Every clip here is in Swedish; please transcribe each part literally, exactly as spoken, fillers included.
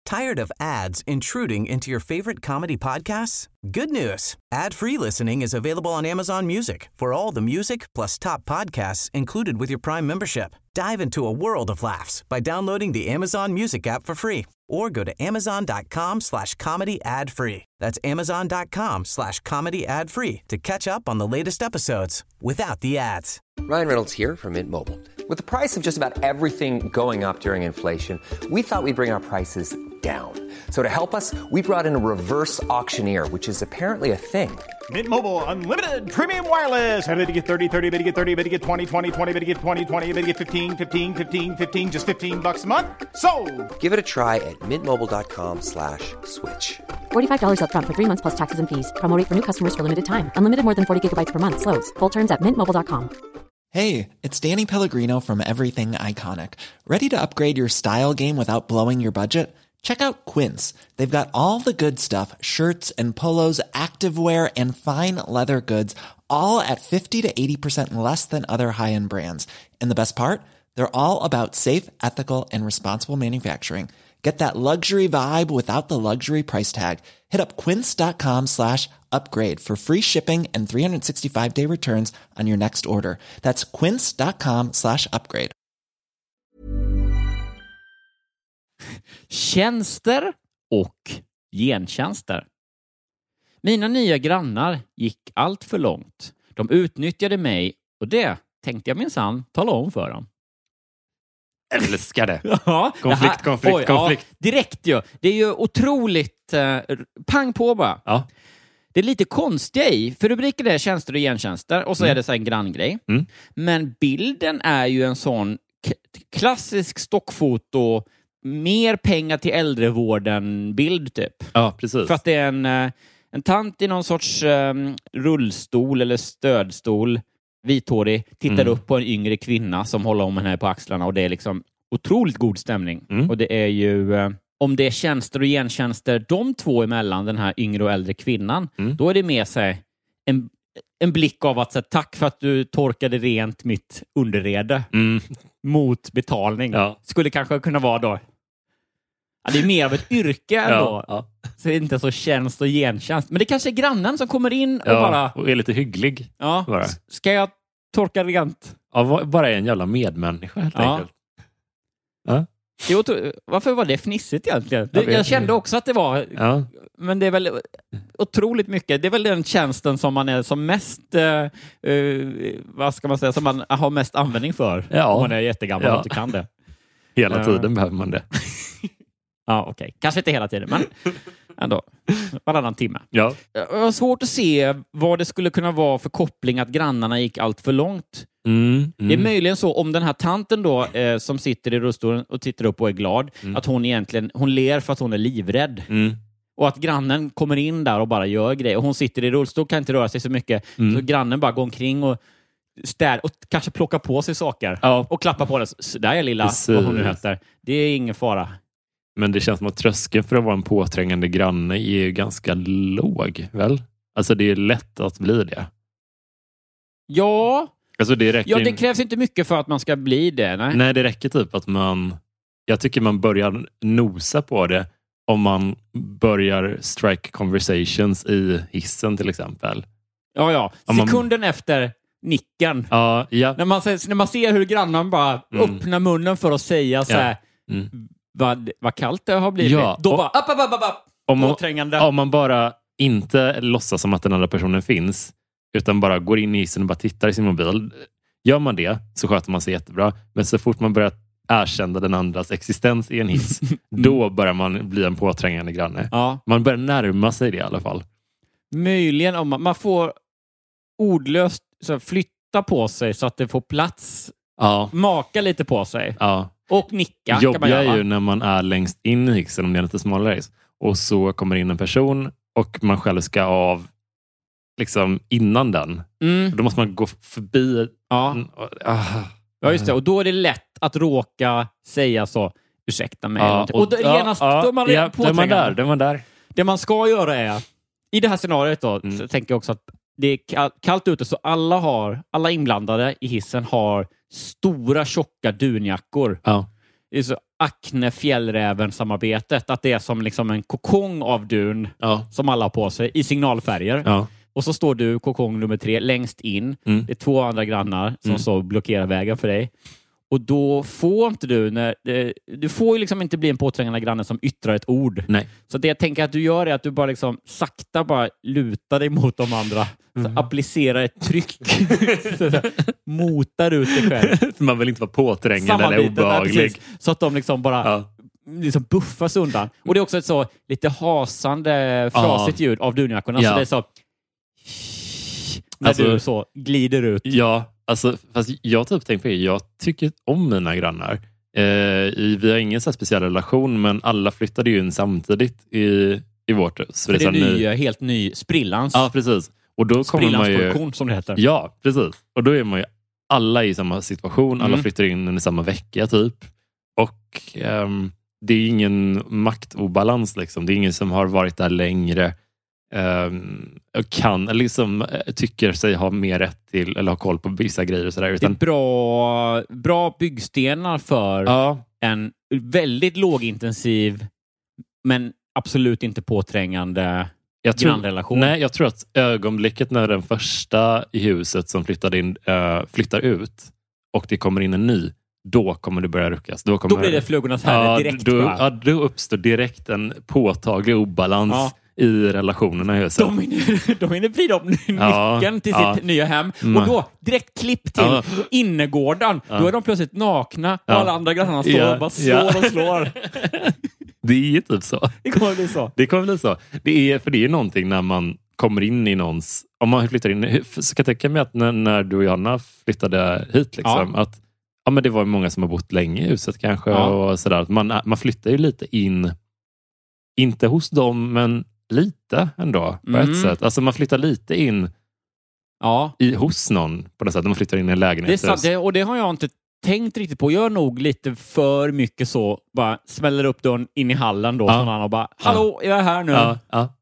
Tired of ads intruding into your favorite comedy podcasts? Good news. Ad-free listening is available on Amazon Music for all the music plus top podcasts included with your Prime membership. Dive into a world of laughs by downloading the Amazon Music app for free or go to amazon.com slash comedy ad free. That's amazon.com slash comedy ad free to catch up on the latest episodes without the ads. Ryan Reynolds here from Mint Mobile. With the price of just about everything going up during inflation, we thought we'd bring our prices down. So to help us, we brought in a reverse auctioneer, which is apparently a thing. Mint Mobile Unlimited Premium Wireless. How to get thirty, thirty, how to get thirty, how to get twenty, twenty, twenty, how to get twenty, twenty, how to get fifteen, fifteen, fifteen, fifteen, just fifteen bucks a month? Sold! Give it a try at mintmobile.com slash switch. forty-five dollars up front for three months plus taxes and fees. Promo rate for new customers for limited time. Unlimited more than forty gigabytes per month. Slows full terms at mint mobile dot com. Hey, it's Danny Pellegrino from Everything Iconic. Ready to upgrade your style game without blowing your budget? Check out Quince. They've got all the good stuff, shirts and polos, activewear, and fine leather goods, all at fifty to eighty percent less than other high-end brands. And the best part? They're all about safe, ethical, and responsible manufacturing. Get that luxury vibe without the luxury price tag. Hit up quince.com slash upgrade for free shipping and three sixty-five day returns on your next order. That's quince.com slash upgrade. Tjänster och gentjänster. Mina nya grannar gick allt för långt. De utnyttjade mig och det tänkte jag minsann tala om för dem. Älskar det. Ja, konflikt, det här, konflikt, oj, konflikt. Ja, direkt ju. Det är ju otroligt eh, pang på bara. Ja. Det är lite konstiga i, för rubriken är tjänster och gentjänster och så mm. är det så en granngrej. Mm. Men bilden är ju en sån k- klassisk stockfoto, mer pengar till äldrevården bild typ. Ja, precis. För att det är en, en tant i någon sorts um, rullstol eller stödstol, vithårig, tittar Mm. upp på en yngre kvinna som håller om henne på axlarna och det är liksom otroligt god stämning. Mm. Och det är ju, uh, om det är tjänster och gentjänster de två emellan, den här yngre och äldre kvinnan, Mm. då är det med sig en, en blick av att säga tack för att du torkade rent mitt underrede Mm. mot betalning. Ja. Skulle kanske kunna vara då. Ja, det är mer av ett yrke ändå. Ja, ja. Så det är inte så tjänst och gentjänst. Men det kanske är grannen som kommer in och Ja, bara... och är lite hygglig. Ja, bara. ska jag torka rent? Ja, va- bara en jävla medmänniska helt Ja. enkelt. Ja. Det är otro... Varför var det fnissigt egentligen? Det, Jag vet jag kände inte. också att det var... Ja. Men det är väl otroligt mycket. Det är väl den tjänsten som man är som mest... Uh, uh, vad ska man säga? Som man har mest användning för. Ja. Om man är jättegammal Ja. och inte kan det. Hela Ja. tiden behöver man det. Ja, okej. Okay. Kanske inte hela tiden, men ändå. Varannan timme. Ja. Jag har svårt att se vad det skulle kunna vara för koppling att grannarna gick allt för långt. Mm, mm. Det är möjligen så om den här tanten då eh, som sitter i rullstolen och tittar upp och är glad, Mm. att hon egentligen hon ler för att hon är livrädd. Mm. Och att grannen kommer in där och bara gör grejer. Och hon sitter i rullstol, kan inte röra sig så mycket. Mm. Så grannen bara går omkring och städ och kanske plockar på sig saker. Ja. Och klappar på det. Så där är lilla, Precis. vad hon nu heter. Det är ingen fara. Men det känns som att tröskeln för att vara en påträngande granne är ju ganska låg, väl? Alltså det är lätt att bli det. Ja, Alltså det räcker ja det krävs inte mycket för att man ska bli det. Nej, Nej, det räcker typ att man... Jag tycker man börjar nosa på det om man börjar strike conversations i hissen till exempel. Ja, ja. Om man- Sekunden efter nicken. Ja, ja. När man, ser, när man ser hur grannen bara Mm. öppnar munnen för att säga så här, Mm. vad, vad kallt det har blivit. Ja, Då och- bara, upp, upp, upp, upp, upp. Om man, Påträngande. om man bara inte låtsas som att den andra personen finns, utan bara går in i hissen och bara tittar i sin mobil. Gör man det så sköter man sig jättebra. Men så fort man börjar erkänna den andras existens i en hiss, då börjar man bli en påträngande granne. Ja. Man börjar närma sig det i alla fall. Möjligen om man, man får ordlöst så här, flytta på sig så att det får plats. Ja. Maka lite på sig. Ja. Och nicka kan man Jobbiga göra. är ju när man är längst in i hissen, om det är lite smalare hiss, och så kommer in en person och man själv ska av liksom innan den. Mm. Då måste man gå förbi. Ja. Ah. Ja, just det. Och då är det lätt att råka säga så, ursäkta mig. Ja, och, och då, ja, genast, ja, då är man ja, då är man påträngande. där, då är man där. Det man ska göra är, i det här scenariot då, Mm. så tänker jag också att det är kall- kallt ute, så alla har, alla inblandade i hissen har stora, tjocka dunjackor. Ja. det är så Acne-fjällräven-samarbetet. Att det är som liksom en kokong av dun ja. som alla har på sig i signalfärger. Ja. Och så står du, kokong nummer tre, längst in. Mm. Det är två andra grannar som Mm. så blockerar vägen för dig. Och då får inte du, när, du får ju liksom inte bli en påträngande granne som yttrar ett ord. Nej. Så det jag tänker att du gör är att du bara liksom sakta bara lutar dig mot de andra. Mm. Så applicerar ett tryck. så, så, motar ut dig själv. Man vill inte vara påträngande eller Sammanbitet, obehaglig. ja, precis. Så att de liksom bara Ja. liksom buffas undan. Och det är också ett så lite hasande, frasigt ljud av dunjackorna. Ja. Så det är så när Alltså- du så glider ut. Ja, alltså, fast jag typ tänkt på det. Jag tycker om mina grannar. Eh, i, vi har ingen så här speciell relation, men alla flyttade ju in samtidigt i, i vårt hus. För det är så ny, ny... helt ny sprillans. Ja, precis. Och då kommer man ju... Sprillansproduktion som det heter. Ja, precis. Och då är man ju alla i samma situation. Alla Mm. flyttar in under samma vecka typ. Och ehm, det är ingen maktobalans liksom. Det är ingen som har varit där längre. Um, kan eller liksom tycker sig ha mer rätt till eller ha koll på vissa grejer och sådär. Det är Utan, bra, bra byggstenar för ja, en väldigt lågintensiv men absolut inte påträngande jag tror, grannrelation. nej, jag tror att ögonblicket när den första i huset som flyttade in uh, flyttar ut och det kommer in en ny, då kommer det börja ruckas. Då, kommer, Då blir det flugornas herre ja, direkt. då, bara. ja, då uppstår direkt en påtaglig obalans Ja. i relationerna i huset. De hinner, de hinner vrida upp nyckeln Ja, till ja. sitt nya hem. Mm. Och då, direkt klipp till Ja. innergården. Ja. Då är de plötsligt nakna och Ja. alla andra grannarna står Ja, och bara slår ja. och slår. Det är ju typ så. Det kommer bli så. Det kommer bli så. Det är, för det är ju någonting när man kommer in i någons... Om man flyttar in... Så kan jag tänka mig att när, när du och Johanna flyttade hit, liksom, Ja. att ja, men det var många som har bott länge i huset kanske. Ja. Och sådär. Att man, man flyttar ju lite in, inte hos dem, men lite ändå på Mm. ett sätt. Alltså man flyttar lite in Ja, i, hos någon på något sätt. När man flyttar in i en lägenhet. det är sant. Det, och det har jag inte tänkt riktigt på. Jag är nog lite för mycket så. Bara smäller upp dörren in i hallen då. Ja. Från han och bara, hallå, jag är här nu. Ja, ja,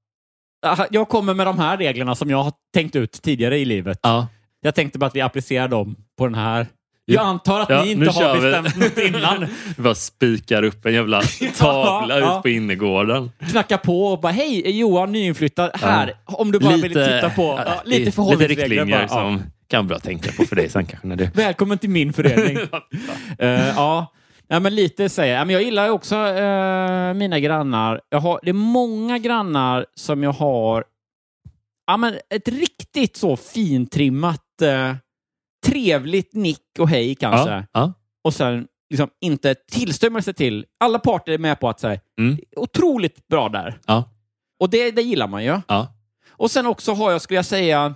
Jag kommer med de här reglerna som jag har tänkt ut tidigare i livet. ja. Jag tänkte bara att vi applicerar dem på den här. Jag antar att Ja, ni nu inte har kör vi. bestämt något innan. Vi bara spikar upp en jävla tavla Ja. ut på innergården. Knacka på och bara, hej Johan, nyinflyttad här. Om du bara vill titta på ja, lite lite förhållningsregler. riktlinjer bara, som kan bra tänka på för dig sen kanske när det... Välkommen till min förening. uh, ja. ja, men lite säger jag. Men jag gillar också uh, mina grannar. Jag har, det är många grannar som jag har ja, men ett riktigt så fintrimmat uh, trevligt nick och hej kanske. Ja, ja. Och sen liksom inte tillstymmelse till. Alla parter är med på att säga Mm. otroligt bra där. Ja. Och det, det gillar man ju. Ja. Och sen också har jag, skulle jag säga,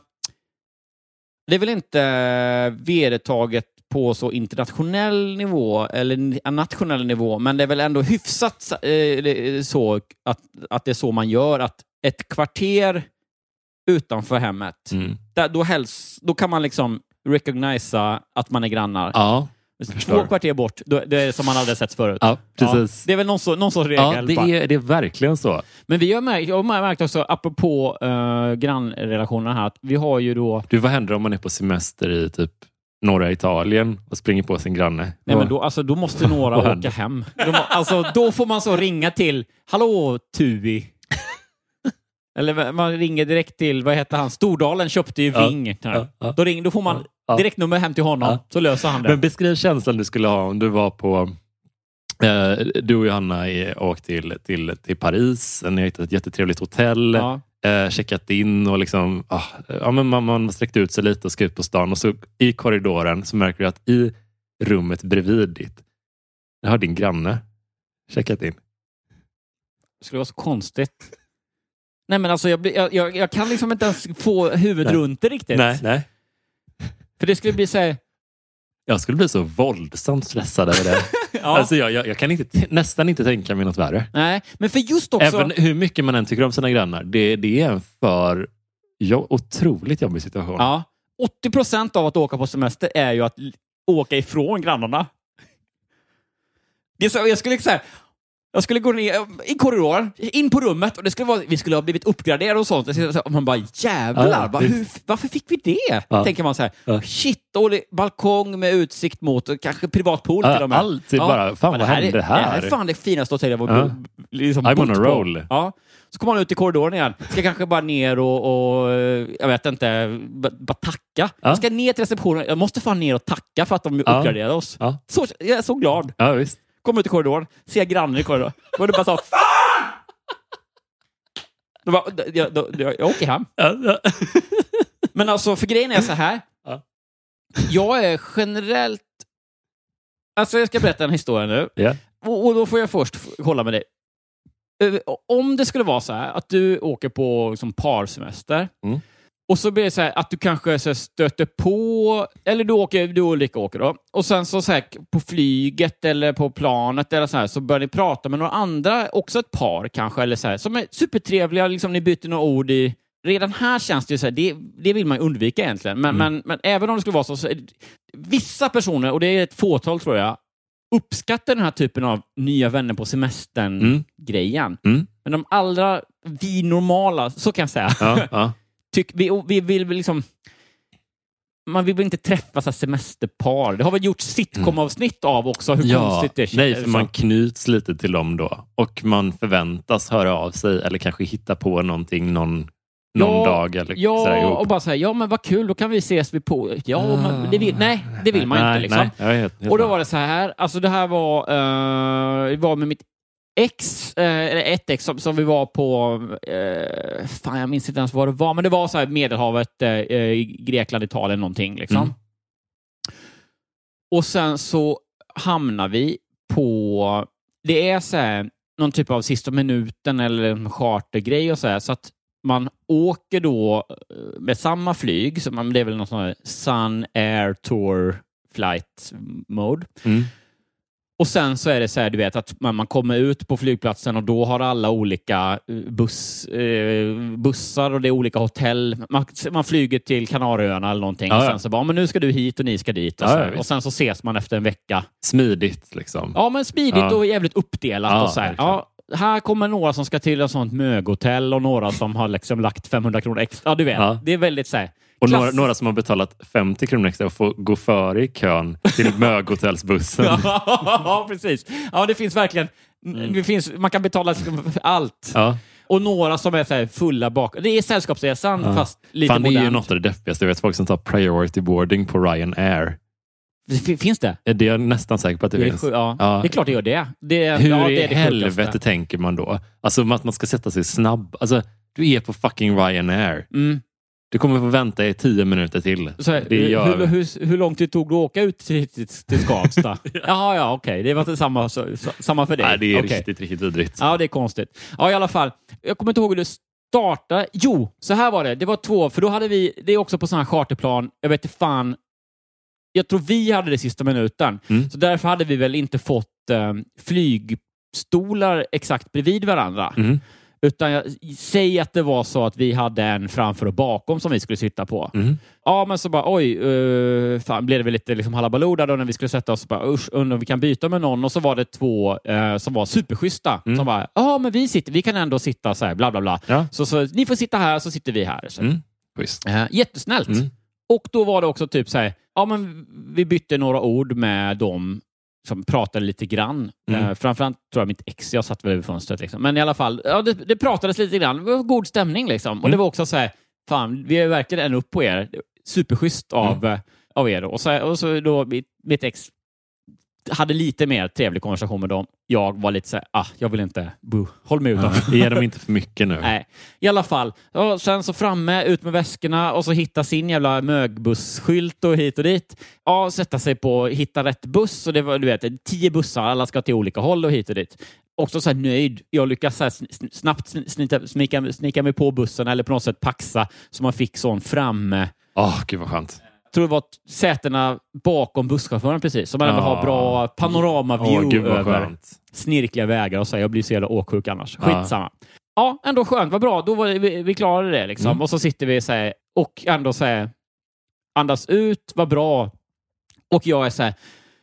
det är väl inte vedertaget på så internationell nivå eller nationell nivå, men det är väl ändå hyfsat eh, så att, att det är så man gör, att ett kvarter utanför hemmet, Mm. där, då, helst, då kan man liksom recognisa att man är grannar. Ja. Två förstår. kvarter bort, då, det är som man aldrig sett förut. Ja, precis. det är väl någon, så, någon sorts regel. Ja, det bara. är, det är verkligen så. Men vi har märkt, jag har märkt också, apropå uh, grannrelationerna här, att vi har ju då... Du, vad händer om man är på semester i typ norra Italien och springer på sin granne? Nej, men då, alltså, då måste några Vad åka händer? hem. De, alltså, då får man så ringa till, hallå Tui. Eller man ringer direkt till, vad heter han? Stordalen köpte ju Ja, Ving. ja, ja. Då, ring, då får man Ja. direkt nummer hem till honom, Ja. så löser han det. Men beskriv känslan du skulle ha om du var på... Eh, du och Johanna är åkt till, till, till Paris. Ni har hittat ett jättetrevligt hotell. Ja. Eh, checkat in och liksom... Ah, ja, men man, man sträckte ut sig lite och ska ut på stan. Och så i korridoren så märker du att i rummet bredvid ditt, där har din granne checkat in. Det skulle vara så konstigt. Nej, men alltså jag, blir- jag, jag, jag kan liksom inte ens få huvudet Nej. runt det riktigt. Nej, nej. För det skulle bli så här... Jag skulle bli så våldsamt stressad över det. Ja. Alltså jag, jag, jag kan inte, t- nästan inte tänka mig något värre. Nej, men för just också... Även hur mycket man än tycker om sina grannar. Det, det är en för jo, otroligt jobbig situation. Ja, åttio procent av att åka på semester är ju att l- åka ifrån grannarna. Det är så, jag skulle säga, Jag skulle gå ner i korridoren, in på rummet och det skulle vara, vi skulle ha blivit uppgraderade och sånt. Och man bara, jävlar, ja, bara, hur, varför fick vi det? Ja. Tänker man så här, ja. Shit, dålig balkong med utsikt mot kanske privat pool ja, till och med. Alltid ja. bara, fan vad hände det här? Det här är fan det finaste hotellet jag var ja. liksom I'm on a roll. Ja. Så kommer man ut i korridoren igen. Ska kanske bara ner och, och jag vet inte, bara tacka. Ja. Jag ska ner till receptionen. Jag måste fan ner och tacka för att de ja. uppgraderade oss. Ja. Så, jag är så glad. Ja, visst. Kommer ut i korridoren, ser grannen i korridoren. Och det bara så, fan! Då bara, jag, då, jag, jag åker hem. Ja, ja. Men alltså, för grejen är så här. Ja. Jag är generellt... Alltså, jag ska berätta en historia nu. Yeah. Och, och då får jag först hålla med dig. Om det skulle vara så här att du åker på som parsemester mm. och så blir det så här att du kanske så här, stöter på, eller du åker, du och Ulrika åker då, och sen så, så här, på flyget eller på planet eller så här, så börjar ni prata med några andra, också ett par kanske, eller så här, som är supertrevliga, liksom ni byter några ord i. Redan här känns det ju så här, det, det vill man ju undvika egentligen, men, mm. men, men även om det skulle vara så, så är det, vissa personer, och det är ett fåtal tror jag, uppskattar den här typen av nya vänner på semestern-grejen. Mm. Mm. Men de allra, vi normala, så kan jag säga, ja, ja. Tyck, vi, vi vill liksom, man vill väl inte träffa så här semesterpar. Det har väl gjort sitcom-avsnitt av också, hur ja, konstigt det känns. Nej, för man knyts lite till dem då. Och man förväntas höra av sig eller kanske hitta på någonting någon någon ja, dag eller ja, så här, och bara säga, ja men vad kul, då kan vi ses vid på. Ja, ah, men det vill, nej, det vill man nej, inte liksom. Nej, helt, helt och då var det så här, alltså det här var uh, det var med mitt ex, uh, eller ett ex som, som vi var på, uh, fan jag minns inte ens vad det var, men det var så här Medelhavet, uh, Grekland, Italien någonting liksom. Mm. Och sen så hamnar vi på, det är så här någon typ av sista minuten eller en chartergrej och så här, så att man åker då med samma flyg, så man, det är väl någon sån här Sun Air Tour Flight Mode. Mm. Och sen så är det så här, du vet, att man, man kommer ut på flygplatsen och då har alla olika buss, eh, bussar och det är olika hotell. Man, man flyger till Kanarieöarna eller någonting. Ja, och sen ja. så bara, men nu ska du hit och ni ska dit. Och, ja, så ja, och sen så ses man efter en vecka. Smidigt liksom. Ja, men smidigt ja. och jävligt uppdelat. Ja, och så här. Ja, här kommer några som ska till ett sånt möghotell och några som har liksom lagt femhundra kronor extra. Ja, du vet. Ja. Det är väldigt så här. Och några, några som har betalat femtio kronor extra och får gå före i kön till möghotellsbussen. Ja, precis. Ja, det finns verkligen... Mm. Det finns, man kan betala allt. Ja. Och några som är så här fulla bak. Det är sällskapsresan, ja. fast lite Fan, modernt. det är ju något av det deppigaste. Jag vet folk som tar priority boarding på Ryanair. Finns det? Det är jag nästan säker på att det, det finns. Ja. ja, det är klart det gör det. det är, Hur ja, det i är det helvete sjukaste. tänker man då? Alltså att man ska sätta sig snabb. Alltså, du är på fucking Ryanair. Mm. Du kommer få vänta i tio minuter till. Så här, det gör... hur, hur, hur långt det tog du att åka ut till, till, till Skavsta? ja. Jaha, ja, okej. Okay. Det var inte samma, så, samma för dig. Nej, det är okay. riktigt, riktigt vidrigt. Ja, det är konstigt. Ja, i alla fall. Jag kommer inte ihåg hur det startade. Jo, så här var det. Det var två, för då hade vi, det är också på sådana här charterplan. Jag vet inte fan. Jag tror vi hade det sista minuten. Mm. Så därför hade vi väl inte fått eh, flygstolar exakt bredvid varandra. Mm. Utan jag säger att det var så att vi hade en framför och bakom som vi skulle sitta på. Mm. Ja, men så bara, oj, uh, fan, blev det väl lite liksom halabaloo där då när vi skulle sätta oss. Bara, usch, undrar om vi kan byta med någon. Och så var det två uh, som var superschyssta. Mm. Som bara, ja, men vi sitter, vi kan ändå sitta så här, bla bla bla. Ja. Så, så ni får sitta här, så sitter vi här. Så. Mm. Uh, jättesnällt. Mm. Och då var det också typ så här, ja, men vi bytte några ord med dem som pratade lite grann. Mm. Uh, framförallt tror jag mitt ex, jag satt väl över fönstret liksom. Men i alla fall, ja, det, det pratades lite grann. Det var god stämning liksom. Mm. Och det var också så här, fan, vi är verkligen en upp på er. Superschysst av, mm. av er. Och så, och så då, mitt, mitt ex hade lite mer trevlig konversation med dem. Jag var lite så här, ah, jag vill inte, buh, håll mig utanför. Ja, ge dem inte för mycket nu. Nej, i alla fall. Och sen så framme, ut med väskorna och så hitta sin jävla mögbussskylt och hit och dit. Ja, sätta sig på, hitta rätt buss. Och det var, du vet, tio bussar, alla ska till olika håll och hit och dit. Också så här nöjd. Jag lyckas så här snabbt snita, snika, snika mig på bussen eller på något sätt paxa så man fick sån framme. Åh, oh, gud vad skönt. Jag tror det var sätena bakom busschauffören precis. Så man ändå har bra panorama-view oh, över skönt. Snirkliga vägar och så. Jag blir så jävla åksjuk annars. Skitsamma. Ja, ja ändå skönt. Vad bra. Då var vi, vi klarade det liksom. Mm. Och så sitter vi så här, och ändå så här, andas ut. Vad bra. Och jag är så här,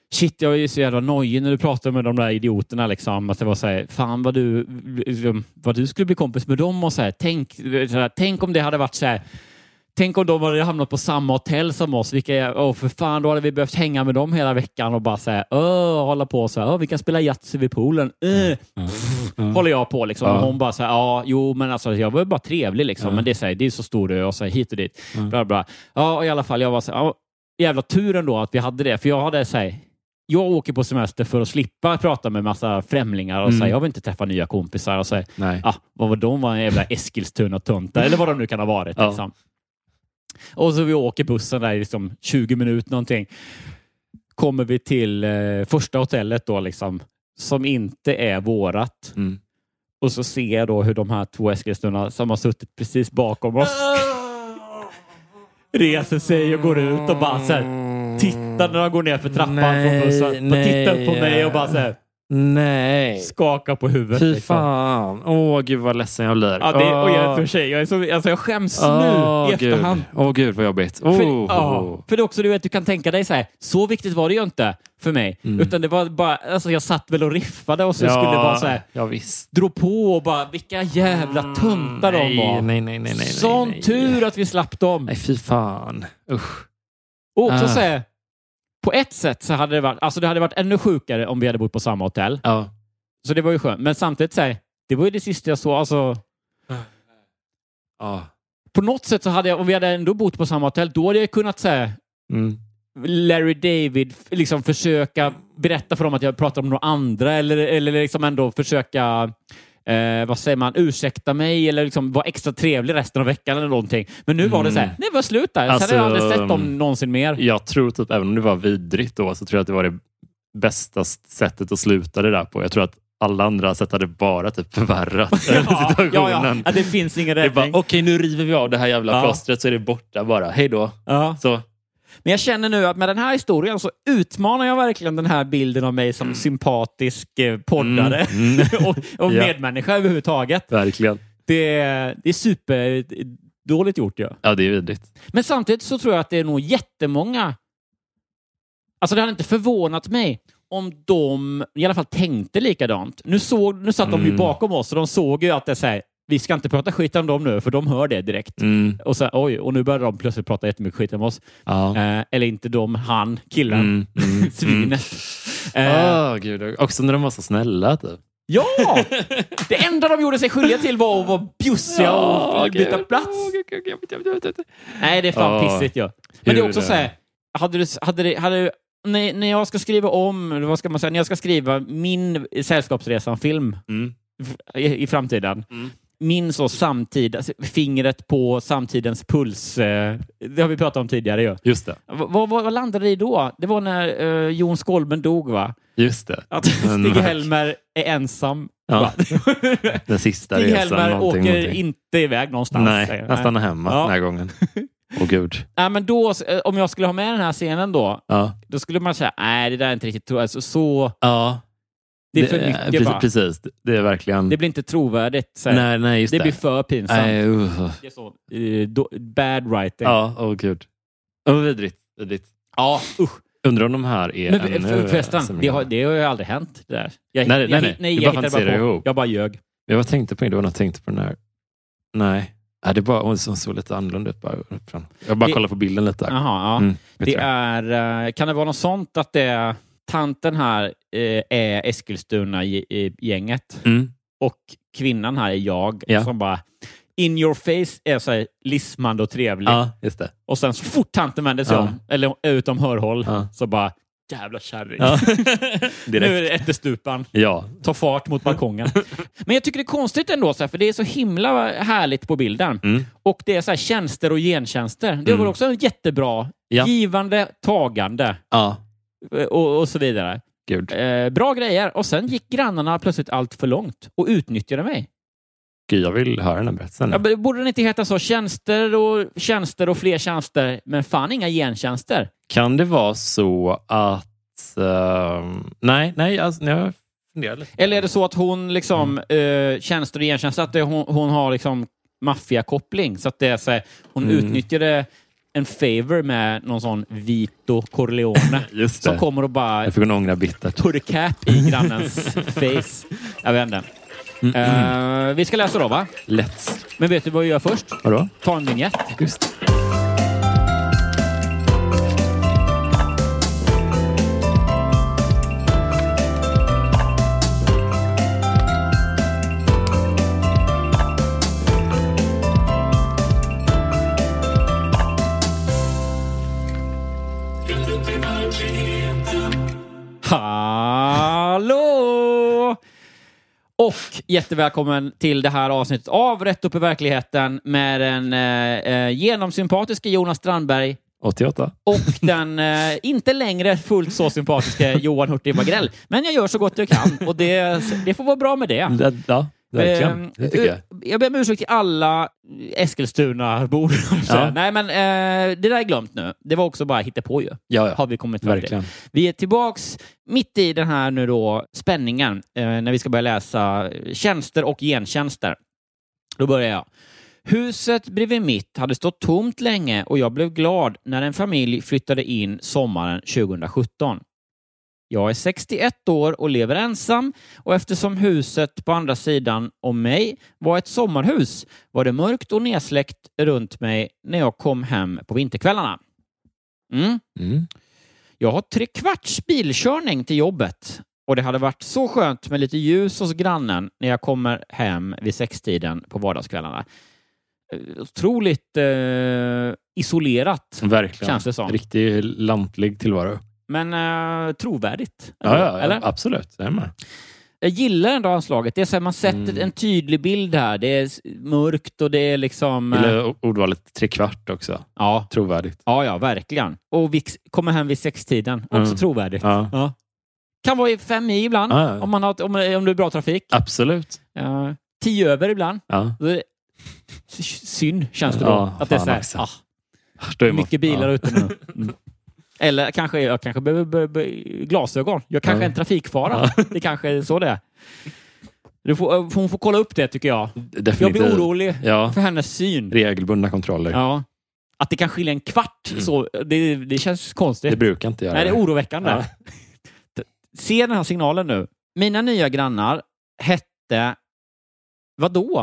shit, jag är ju så jävla nojig när du pratar med de där idioterna liksom, att det var så här, fan vad du vad du skulle bli kompis med dem och så här, tänk, så här, tänk om det hade varit så här, tänk om de hade hamnat på samma hotell som oss, vilka, åh för fan, då hade vi behövt hänga med dem hela veckan och bara säga, åh, hålla på så här, åh, vi kan spela Yatzy vid poolen, äh, mm. Mm. håller jag på liksom, ja. Och hon bara så här, ja, jo men alltså jag var bara trevlig liksom, mm. men det är så här, det är så stor ö och så här, hit och dit, mm. bla bla, ja i alla fall, jag var så här, ja, jävla tur ändå att vi hade det, för jag hade så här, jag åker på semester för att slippa prata med massa främlingar och mm. säga, jag vill inte träffa nya kompisar och säga, ah, vad var de, var en jävla Eskilstuna-tunta eller vad de nu kan ha varit ja. Liksom. Och så vi åker bussen där i liksom tjugo minuter någonting. Kommer vi till eh, första hotellet då liksom, som inte är vårat. Mm. Och så ser jag då hur de här två Eskilstuna som har suttit precis bakom oss reser sig och går ut och bara så här, tittar när de går ner för trappan nej, från bussen. Och tittar på mig och bara så här, nej. skaka på huvudet. Fy liksom. fan. Åh gud vad ledsen jag blir. Ja, det, och jag, för sig, jag, är så, alltså jag skäms åh, nu i gud. efterhand. Åh gud vad jobbigt. Oh. För, ja, för det också, du vet, du kan tänka dig så här, så viktigt var det ju inte för mig. Mm. Utan det var bara, alltså jag satt väl och riffade och så ja, skulle det vara så här, ja, visst. Dro på och bara, vilka jävla tuntar mm, de var. Nej, nej, nej, nej. Sån nej, nej. tur att vi slapp dem. Nej, fy fan. Usch. Och också ah. så här, på ett sätt så hade det varit, alltså det hade varit ännu sjukare om vi hade bott på samma hotell. Ja. Så det var ju skönt. Men samtidigt så här, det var ju det sista jag såg. Alltså, ah. på något sätt så hade jag, om vi hade ändå bott på samma hotell, då hade jag kunnat säga mm. Larry David liksom försöka berätta för dem att jag pratar om några andra eller, eller liksom ändå försöka eh, vad säger man, ursäkta mig eller liksom vara extra trevlig resten av veckan eller någonting. Men nu var det så här, det var slut där. Alltså, sen hade jag aldrig sett dem någonsin mer. Jag tror typ, även om det var vidrigt då, så tror jag att det var det bästa sättet att sluta det där på. Jag tror att alla andra sätt hade bara typ förvärrat ja, situationen. Ja, ja. Ja, det finns ingen räddning. Okej, okay, nu river vi av det här jävla ja. plåstret så är det borta bara. Hej då. Ja. Så. Men jag känner nu att med den här historien så utmanar jag verkligen den här bilden av mig som mm. sympatisk eh, poddare mm. Mm. och, och ja. medmänniska överhuvudtaget. Verkligen. Det, det är super dåligt gjort. Ja, ja det är vidrigt. Men samtidigt så tror jag att det är nog jättemånga. Alltså det hade inte förvånat mig om de i alla fall tänkte likadant. Nu, såg, nu satt mm. de ju bakom oss och de såg ju att det är så här, vi ska inte prata skit om dem nu för de hör det direkt. Mm. Och så oj, och nu börjar de plötsligt prata jättemycket skit om oss. Ja. Eh, eller inte de, han, killen. Mm. Mm. Svinet. Mm. Eh, oh, gud. Också när de var så snälla typ. Ja! Det enda de gjorde sig skyldiga till var att vara bjussiga och oh, byta plats. Oh, nej, det är fan oh. pissigt. Ja. Men det är också så här, hade du, hade det, hade du, när, när jag ska skriva om, vad ska man säga, när jag ska skriva min Sällskapsresan-film mm. i, i framtiden, mm. min så samtid, alltså, fingret på samtidens puls, eh, det har vi pratat om tidigare ju. Just det. V- vad, vad landade det i då? Det var när eh, Jon Skolmen dog, va? Just det. Att Stig-Helmer är ensam. Ja. Den sista Stig-Helmer åker någonting. Inte iväg någonstans. Nej, han stannar hemma ja. den här gången. Åh gud. Ja, men då, om jag skulle ha med den här scenen då, ja. då skulle man säga, nej det där är inte riktigt trovärdigt. Alltså, så... Ja. Det är för mycket precis, bara. Precis, det är verkligen... Det blir inte trovärdigt. Så nej, nej, just det. Det blir för pinsamt. Nej, uh. Det är så. Uh, do, bad writing. Ja, åh oh, gud. Åh, oh, vidrigt. vidrigt. Ja, usch. Undrar om de här är men, ännu... För, förresten, det har, det har ju aldrig hänt. Det där. Jag, nej, jag, nej, nej. nej jag, jag bara hittade bara på. Ihop. Jag bara ljög. Jag var tänkte på det, det var något jag tänkte på den här. Nej. Nej, det är bara hon som såg lite annorlunda ut. Bara uppfram. Jag bara det, kollar på bilden lite där. Aha, ja. Mm, det är, kan det vara något sånt att det är tanten här eh, är Eskilstuna-gänget mm. och kvinnan här är jag ja. som bara in your face är så här lismande och trevlig. Ja, just det. Och sen så fort tanten vänder sig ja. om, eller utom hörhåll, ja. så bara jävla kärring. Ja. Nu är det ättestupan. Ja. Ta fart mot balkongen. Men jag tycker det är konstigt ändå, så här, för det är så himla härligt på bilden. Mm. Och det är så här tjänster och gentjänster. Det var mm. också jättebra. Ja. Givande, tagande. Ja. Och, och så vidare. Gud. Eh, bra grejer. Och sen gick grannarna plötsligt allt för långt och utnyttjade mig. Gud, jag vill höra den här berättelsen. Ja, borde den inte heta så? Tjänster och tjänster och fler tjänster, men fan inga gentjänster. Kan det vara så att... Uh, nej, nej, alltså, jag funderar lite. Eller är det så att hon liksom mm. uh, tjänster och gentjänster, att det, hon, hon har liksom maffiakoppling, så att det är så här, hon mm. utnyttjade en favor med någon sån Vito Corleone Just det. som kommer och bara Jag fick en ångra bittert. put a cap i grannens face. Jag vet inte. Mm. Uh, vi ska läsa då, va? Let's. Men vet du vad vi gör först? Vadå? Ta en vignett. Just. Hallå! Och jättevälkommen till det här avsnittet av Rätt upp i verkligheten med den eh, genomsympatiska Jonas Strandberg åttioåtta. och den eh, inte längre fullt så sympatiska Johan Hurtig Wagrell. Men jag gör så gott jag kan och det, det får vara bra med det. det ja, verkligen. Eh, det tycker jag. Jag ber om ursäkt till alla Eskilstuna-bor. Ja. Nej, men eh, det där är glömt nu. Det var också bara hittepå ju. Ja, ja. Har vi kommit fram till. Verkligen. Vi är tillbaks mitt i den här nu då spänningen eh, när vi ska börja läsa tjänster och gentjänster. Då börjar jag. Huset bredvid mitt hade stått tomt länge och jag blev glad när en familj flyttade in sommaren tjugosjutton. Jag är sextioett år och lever ensam och eftersom huset på andra sidan om mig var ett sommarhus var det mörkt och nedsläckt runt mig när jag kom hem på vinterkvällarna. Mm. Mm. Jag har tre kvarts bilkörning till jobbet och det hade varit så skönt med lite ljus hos grannen när jag kommer hem vid sextiden på vardagskvällarna. Otroligt eh, isolerat. Verkligen. Känns det som. Riktigt lantlig tillvaro. Men eh, trovärdigt. Ja, ja, ja, eller? absolut. Det är med. Jag gillar ändå anslaget. Det är så här, man sätter Mm. en tydlig bild här. Det är mörkt och det är liksom... eh, Eller ordvalet tre kvart också. Ja, Trovärdigt. ja, ja, verkligen. Och vi kommer hem vid sextiden. Också Mm. trovärdigt. Ja. Ja. Kan vara i fem i ibland. Ja, ja. Om, man har, om, om det är bra trafik. Absolut. Uh, tio över ibland. Ja. Då är det synd känns det då. Ja, att det är fan så här, också. ah, Då är man- mycket bilar ja. ute nu. Mm. Eller kanske jag kanske behöver be, be, glasögon. Jag kanske Ja. är en trafikfara. Det kanske är så det är. Du får, hon får kolla upp det tycker jag. Definitivt. Jag blir orolig Ja. för hennes syn. Regelbundna kontroller. Ja. Att det kan skilja en kvart, så, det, det känns konstigt. Det brukar inte göra Nej, det är oroväckande. Ja. Se den här signalen nu. Mina nya grannar hette... Vadå?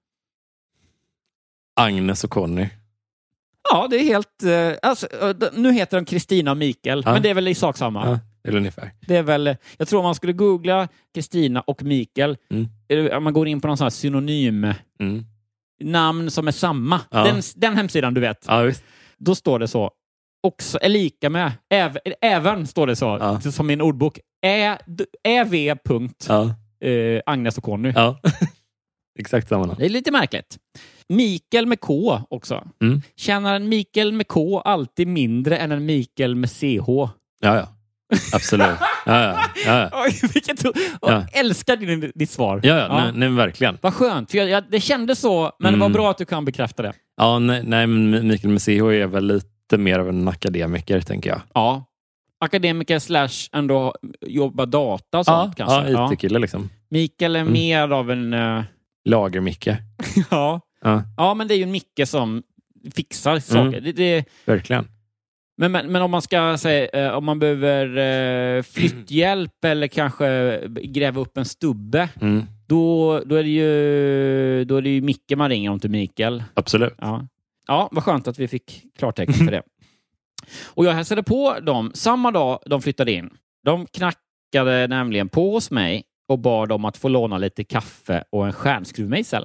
Agnes och Conny. Ja, det är helt... Eh, alltså, eh, nu heter de Kristina och Mikael, Ja. men det är väl i sak samma. Ja, eller ungefär. Det är väl... Jag tror om man skulle googla Kristina och Mikael, Mm. eh, om man går in på någon sån här synonym Mm. namn som är samma. Ja. Den, den hemsidan du vet. Ja, visst. Då står det så. Också är lika med. Även, även står det så. Ja. Som i en ordbok. Ä, d- ev. punkt, Ja. eh, Agnes och Conny. Ja. Exakt samma namn. Det är lite märkligt. Mikael med K också. Mm. Känner en Mikael med K alltid mindre än en Mikael med C H? Ja, ja. Absolut. Ja, ja. Ja, ja. Oj, vilket... Och Ja. älskar din, ditt svar. Ja, ja. Nej, nej, verkligen. Vad skönt. För jag, jag, det kändes så, men Mm. det var bra att du kan bekräfta det. Ja, nej, nej, men Mikael med C H är väl lite mer av en akademiker, tänker jag. Ja. Akademiker slash ändå jobba data och sånt Ja, kanske. ja, I T-kille liksom. Mikael är Mm. mer av en... Uh, Lager-Micke. ja. Ja, ja, men det är ju en Micke som fixar saker. Mm. Det, det, verkligen. men, men, men om man ska säga, eh, om man behöver eh, flytthjälp eller kanske gräva upp en stubbe, Mm. då, då är det ju då är det ju Micke man ringer, om till Mikael. Absolut. Ja. Ja, vad skönt att vi fick klartecken för det. Och jag hälsade på dem samma dag de flyttade in. De knackade nämligen på hos mig och bad om att få låna lite kaffe och en stjärnskruvmejsel.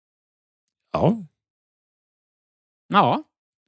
Ja. Ja.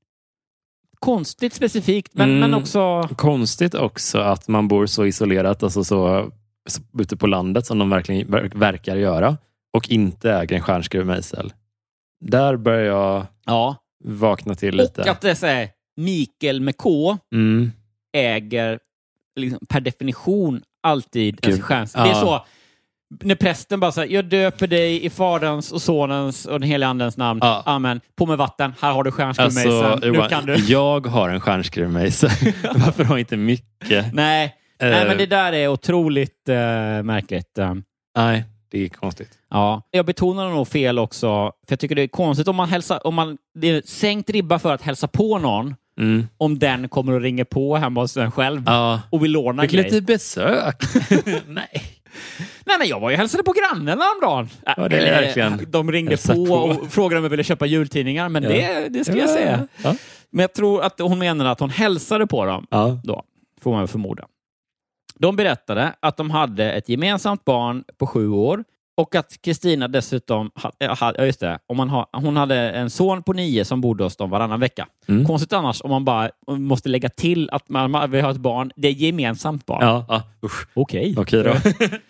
Konstigt specifikt, men, Mm. men också... Konstigt också att man bor så isolerat, alltså så, så ute på landet som de verkligen ver- verkar göra, och inte äger en stjärnskruvmejsel. Där börjar jag Ja. vakna till lite. Och att det är så här, Mikael med K Mm. äger liksom, per definition alltid en Gud. chans. Ja. Det är så, när prästen bara säger, jag döper dig i faderns och sonens och den heliga andens namn. Ja. Amen. På med vatten. Här har du stjärnskruvmejseln. Alltså, nu Johan, kan du. jag har en stjärnskruvmejsel. Varför har inte mycket? Nej. Eh. Nej, men det där är otroligt uh, märkligt. Uh, Nej, Det är konstigt. Ja, jag betonar nog fel också. För jag tycker det är konstigt om man hälsar, om man, det är sänkt ribba för att hälsa på någon. Mm. Om den kommer och ringer på hemma hos en själv ja. och vill låna Fick grej. lite besök. Nej. Nej, men jag var ju hälsade på grannen häromdagen. Ja, det är verkligen. De ringde på, på och frågade om jag ville köpa jultidningar, men ja. det, det ska ja. jag säga. Ja. Men jag tror att hon menade att hon hälsade på dem. Ja. Då får man förmoda. De berättade att de hade ett gemensamt barn på sju år och att Kristina dessutom ja just det, om man har, hon hade en son på nio som bodde hos dem varannan vecka. Mm. Konstigt annars om man bara måste lägga till att man vill ha ett barn, det är gemensamt barn. Ja, ja. Okej. Okej då.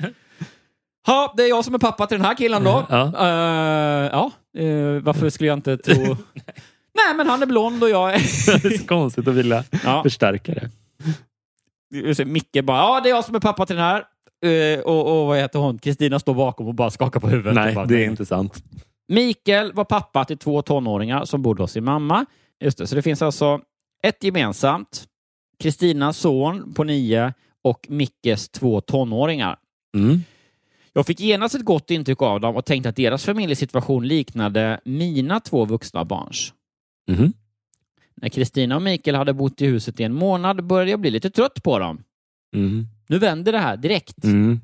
Ja, det är jag som är pappa till den här killen då. Ja, uh, ja. Uh, varför skulle jag inte tro... Nej, men han är blond och jag är... Det är så konstigt att vilja ja. förstärka det. Micke bara, ja det är jag som är pappa till den här. Uh, och, och vad heter hon? Kristina står bakom och bara skakar på huvudet. Nej, bara, det är inte sant. Mikael var pappa till två tonåringar som bodde hos sin mamma. Just det, så det finns alltså ett gemensamt. Kristinas son på nio och Mickes två tonåringar. Mm. Jag fick genast ett gott intryck av dem och tänkte att deras familjesituation liknade mina två vuxna barns. Mm. När Kristina och Mikael hade bott i huset i en månad började jag bli lite trött på dem. Mm. Nu vänder det här direkt. Mm.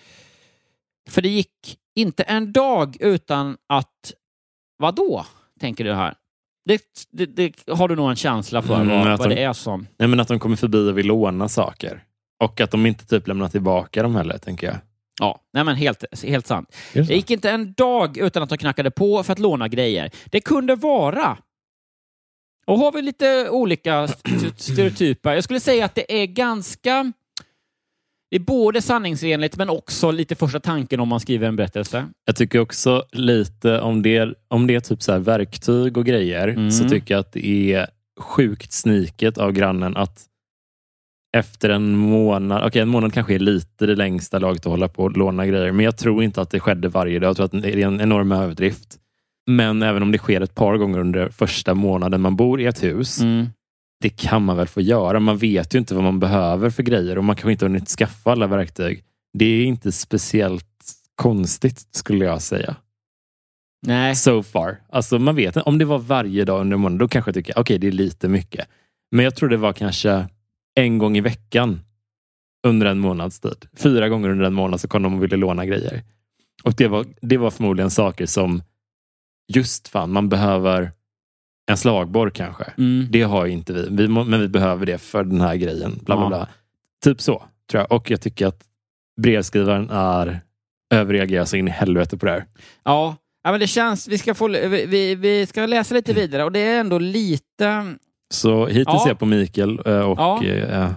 För det gick inte en dag utan att... Vadå? Tänker du här? Det, det, det har du nog en känsla för mm, vad, vad de, det är som... Nej, men att de kommer förbi och vill låna saker. Och att de inte typ lämnar tillbaka dem heller, tänker jag. Ja, nej men helt, helt sant. Det, det gick inte en dag utan att de knackade på för att låna grejer. Det kunde vara... Och har vi lite olika stereotyper. Jag skulle säga att det är ganska... Det är både sanningsenligt men också lite första tanken om man skriver en berättelse. Jag tycker också lite om det, om det är typ så här verktyg och grejer mm. så tycker jag att det är sjukt sniket av grannen att efter en månad, okej okay, en månad kanske är lite det längsta laget att hålla på och låna grejer, men jag tror inte att det skedde varje dag. Jag tror att det är en enorm överdrift. Men även om det sker ett par gånger under första månaden man bor i ett hus mm. det kan man väl få göra. Man vet ju inte vad man behöver för grejer och man kanske inte har hunnit skaffa alla verktyg. Det är inte speciellt konstigt skulle jag säga. Nej. So far. Alltså man vet, om det var varje dag under månaden då kanske jag tycker, okej okay, det är lite mycket. Men jag tror det var kanske en gång i veckan under en månads tid. Fyra gånger under en månad så kom de och ville låna grejer. Och det var, det var förmodligen saker som just fan, man behöver en slagborr kanske. Mm. Det har ju inte vi. vi må, men vi behöver det för den här grejen. Bla, bla, bla. Ja. Typ så, tror jag. Och jag tycker att brevskrivaren är överreagerar så in i helvete på det här. Ja, ja men det känns... Vi ska, få, vi, vi ska läsa lite vidare och det är ändå lite... Så hittills ja. ser jag på Mikael och... Ja. Äh,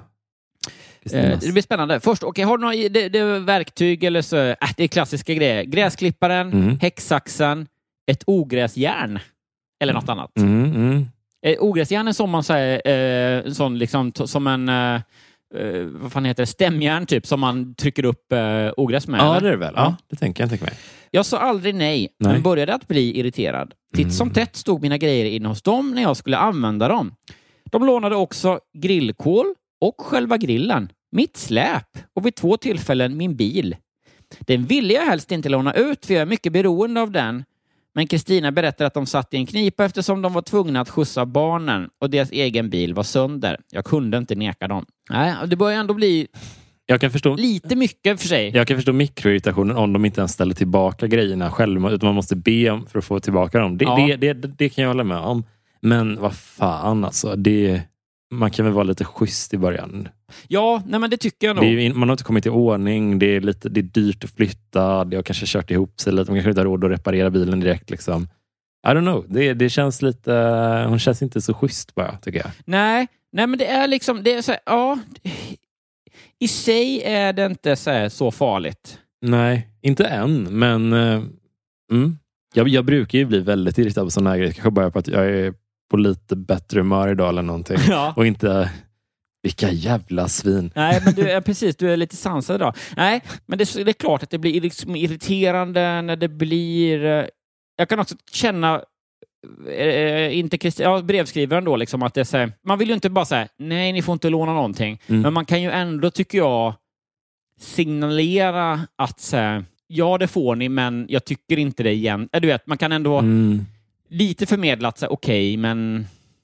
det blir spännande. Först, okej, har du några det, det verktyg eller så? Äh, det är klassiska grejer. Gräsklipparen, mm. häcksaxen, ett ogräsjärn. Eller något annat. Mm, mm. Eh, ogräsjärn är som man säger, eh, sån liksom, t- som en eh, vad fan heter det? Stämjärn typ, som man trycker upp eh, ogräs med. Ja, eller? det är det väl. Ja, ja det tänker jag, tänker mig. Jag sa aldrig nej, nej, men började att bli irriterad. Titt mm. som tätt stod mina grejer inne hos dem när jag skulle använda dem. De lånade också grillkol och själva grillen, mitt släp och vid två tillfällen min bil. Den ville jag helst inte låna ut för jag är mycket beroende av den. Men Kristina berättar att de satt i en knipa eftersom de var tvungna att skjutsa barnen och deras egen bil var sönder. Jag kunde inte neka dem. Nej, det börjar ändå bli jag kan förstå, lite mycket för sig. Jag kan förstå mikroirritationen om de inte ens ställer tillbaka grejerna själva utan man måste be om för att få tillbaka dem. Det, ja. det, det, det kan jag hålla med om. Men vad fan alltså, det, man kan väl vara lite schysst i början. Ja, nej men det tycker jag nog. Det är, man har inte kommit i ordning, det är, lite, det är dyrt att flytta, det har kanske kört ihop sig lite, man kanske inte har råd att reparera bilen direkt liksom. I don't know, det, det känns lite, hon känns inte så schysst bara, tycker jag. Nej, nej men det är liksom, det är så här, ja, i sig är det inte så, här, så farligt. Nej, inte än, men uh, mm. jag, jag brukar ju bli väldigt irriterad på sådana här grejer, kanske bara på att jag är på lite bättre humör idag eller någonting. Ja. Och inte... Vilka jävla svin. Nej, men du är precis, du är lite sansad idag. Nej, men det, det är klart att det blir liksom irriterande när det blir... Jag kan också känna eh, inte Christi, ja, brevskrivaren då liksom att det är så här, man vill ju inte bara säga nej, ni får inte låna någonting. Mm. Men man kan ju ändå, tycker jag, signalera att så här, ja, det får ni, men jag tycker inte det igen. Äh, du vet, man kan ändå Mm. lite förmedlat sig, okej, okay, men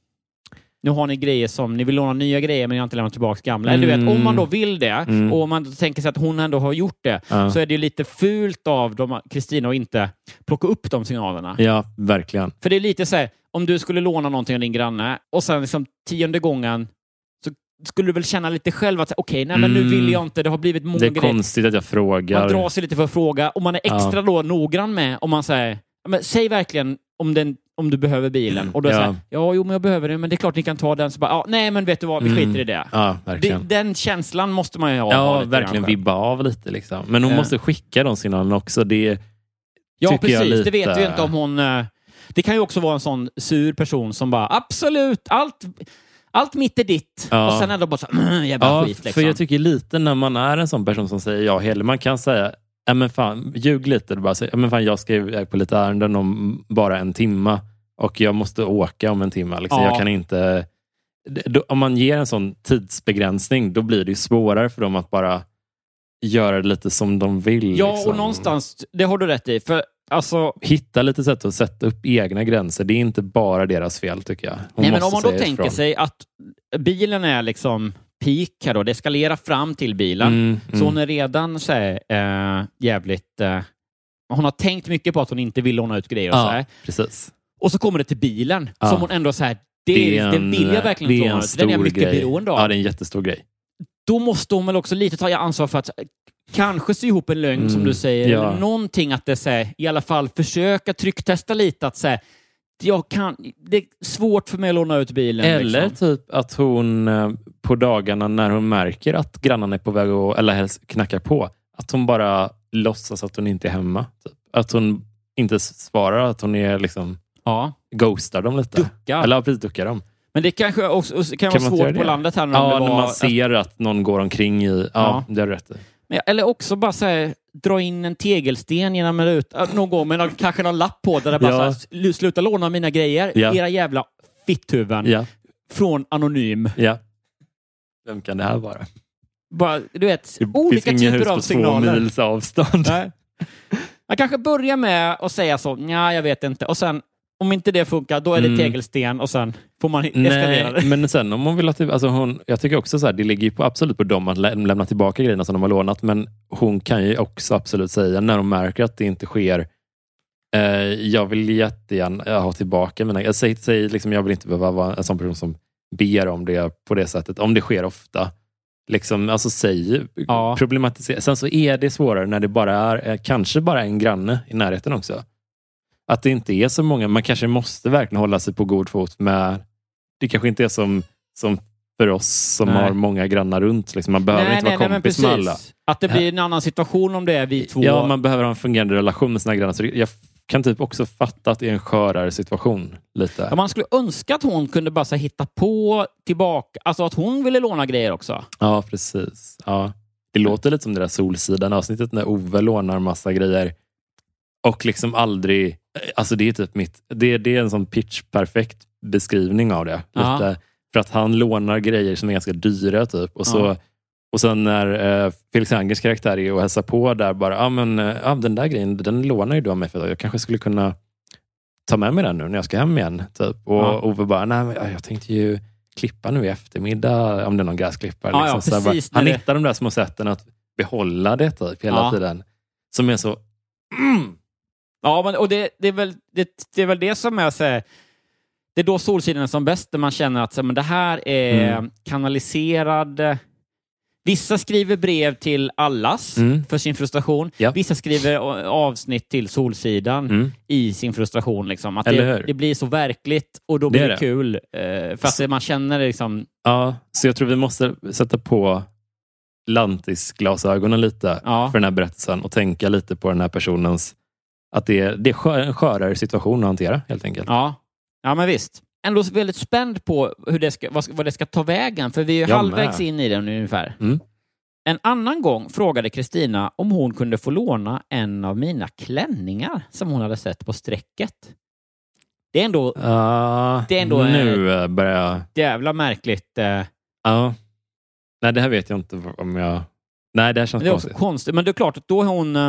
nu har ni grejer som, ni vill låna nya grejer men jag har inte lämnat tillbaka gamla. Mm. Eller du vet, om man då vill det Mm. och om man tänker sig att hon ändå har gjort det, Ja. så är det ju lite fult av dem, Kristina, att inte plocka upp de signalerna. Ja, verkligen. För det är lite så här, om du skulle låna någonting av din granne och sen liksom tionde gången så skulle du väl känna lite själv att okej, okay, nej men nu Mm. vill jag inte, det har blivit många Det är grejer. konstigt att jag frågar. Man drar sig lite för att fråga och man är extra Ja. då noggrann med om man säger, men säg verkligen om den om du behöver bilen. Och då är det Ja. så här, ja, jo, men jag behöver det, men det är klart ni kan ta den. Så bara, ja, nej, men vet du vad, vi Mm. skiter i det. Ja, det. verkligen. Den känslan måste man ju ha. Ja, ha lite verkligen grann. vibba av lite liksom. Men hon Ja. måste skicka de signalerna också. Det Ja, tycker jag precis. lite... Det vet ju inte om hon... eh, Det kan ju också vara en sån sur person som bara, absolut, allt... Allt mitt är ditt. Ja. Och sen ändå bara så mm, jävla Ja, skit. Liksom. för jag tycker lite när man är en sån person som säger ja, heller man kan säga, ja men fan, ljug lite. Du bara säger, ja men fan, jag ska iväg på lite ärenden om bara en timma. Och jag måste åka om en timme. Liksom. Ja. Jag kan inte... Då, om man ger en sån tidsbegränsning, då blir det ju svårare för dem att bara göra det lite som de vill. Ja, liksom. och någonstans, det har du rätt i. För alltså... Hitta lite sätt att sätta upp egna gränser. Det är inte bara deras fel, tycker jag. Hon Nej, men måste om man då säga tänker ifrån. sig att bilen är liksom peak här då, det eskalerar fram till bilen. Mm, Så mm. hon är redan så här, äh, jävligt... Äh, hon har tänkt mycket på att hon inte vill låna ut grejer och så Ja, här. precis. Och så kommer det till bilen Ja. som hon ändå så här, det, det, en- vill jag verkligen det inte är låna en ut. Den är jag stor mycket grej. beroende av. Ja, det är en jättestor grej. Då måste hon väl också lite ta ansvar för att kanske sy ihop en lögn Mm, som du säger. ja. Eller någonting att det säger, i alla fall försöka trycktesta lite att säga, jag kan, det är svårt för mig att låna ut bilen. Eller liksom. typ att hon eh, på dagarna när hon märker att grannarna är på väg att, eller helst knackar på, att hon bara låtsas att hon inte är hemma. Typ. Att hon inte svarar, att hon är liksom Ja. ghostar dem lite. Duckar. Eller ja, precis, duckar dem. Men det kanske också kan, Kan vara man inte svårt göra på det? landet här. När Ja, det när var, man ser att någon går omkring i... Ja, Ja. det har du rätt i. Men- Eller också bara så här, dra in en tegelsten genom en ruta någon gång med någon, kanske någon lapp på där det bara Ja. så här, sluta låna mina grejer, Ja. era jävla fitthuvuden Ja, från anonym. ja. Vem kan det här vara? Bara, du vet, Det olika finns ingen typer hus av på signaler. två mils avstånd. Nej. Man kanske börjar med att säga så, ja, jag vet inte. Och sen, om inte det funkar, då är det Mm. tegelsten och sen får man eskalera det. Nej, men sen om hon vill att... Alltså hon, jag tycker också så här, det ligger ju på, absolut på dem att lä- lämna tillbaka grejerna som de har lånat, men hon kan ju också absolut säga när hon märker att det inte sker, eh, jag vill jättegärna ha tillbaka mina... Jag säger, säger liksom, jag vill inte behöva vara en sån person som ber om det på det sättet. Om det sker ofta. Liksom, alltså säg, Ja. problematisera. Sen så är det svårare när det bara är, eh, kanske bara en granne i närheten också. Att det inte är så många. Man kanske måste verkligen hålla sig på god fot med... Det kanske inte är som, som för oss som Nej. har många grannar runt. Liksom. Man behöver nej, inte nej, vara nej, men kompis med precis. alla. Att det blir en annan situation om det är vi två. Ja, man behöver ha en fungerande relation med sina grannar. Så det- jag kan typ också fatta att det är en skörare situation. Lite. Ja, man skulle önska att hon kunde bara så här, hitta på tillbaka. Alltså att hon ville låna grejer också. Ja, precis. Ja. Det låter lite som det där Solsidan-avsnittet när Ove lånar massa grejer och liksom aldrig... Alltså det är typ mitt... Det, det är en sån pitch-perfekt beskrivning av det. Ja. Lite, för att han lånar grejer som är ganska dyra typ. Och, så, Ja. och sen när eh, Felix Angers karaktär är och hälsar på där bara, ja ah, men eh, ah, den där grejen, den lånar ju du av mig för att jag kanske skulle kunna ta med mig den nu när jag ska hem igen. Typ. Och Ja. Ove bara, nej men jag tänkte ju klippa nu i eftermiddag om det är någon gräsklippare. Ja, ja, liksom. Så här bara, precis, han när det- hittar de där små sätten att behålla det typ, hela Ja. tiden. Som är så... Mm. Ja, men, och det, det, är väl, det, det är väl det som är så här, det är då Solsidan är som bäst, när man känner att så, men det här är Mm. kanaliserad. Vissa skriver brev till allas Mm. för sin frustration. Ja. Vissa skriver a- avsnitt till Solsidan Mm. i sin frustration. Liksom. Att Eller det, hur? det blir så verkligt och då Det blir är det, det. kul. Eh, för att det, man känner det liksom... Ja, så jag tror vi måste sätta på Lantis-glasögonen lite Ja. för den här berättelsen och tänka lite på den här personens... Att det är, det är skö- en skörare situation att hantera, helt enkelt. Ja, ja men visst. Ändå väldigt spänd på hur det ska, vad, ska- vad det ska ta vägen, för vi är Jag halvvägs med. in i den ungefär. Mm. En annan gång frågade Kristina om hon kunde få låna en av mina klänningar som hon hade sett på strecket. Det är ändå Ja, Det är ändå, nu eh, börjar jag... jävla märkligt. eh, Ja. Nej, det här vet jag inte om jag... Nej, det här känns Men det är också konstigt. konstigt. Men det är klart att då är hon... eh,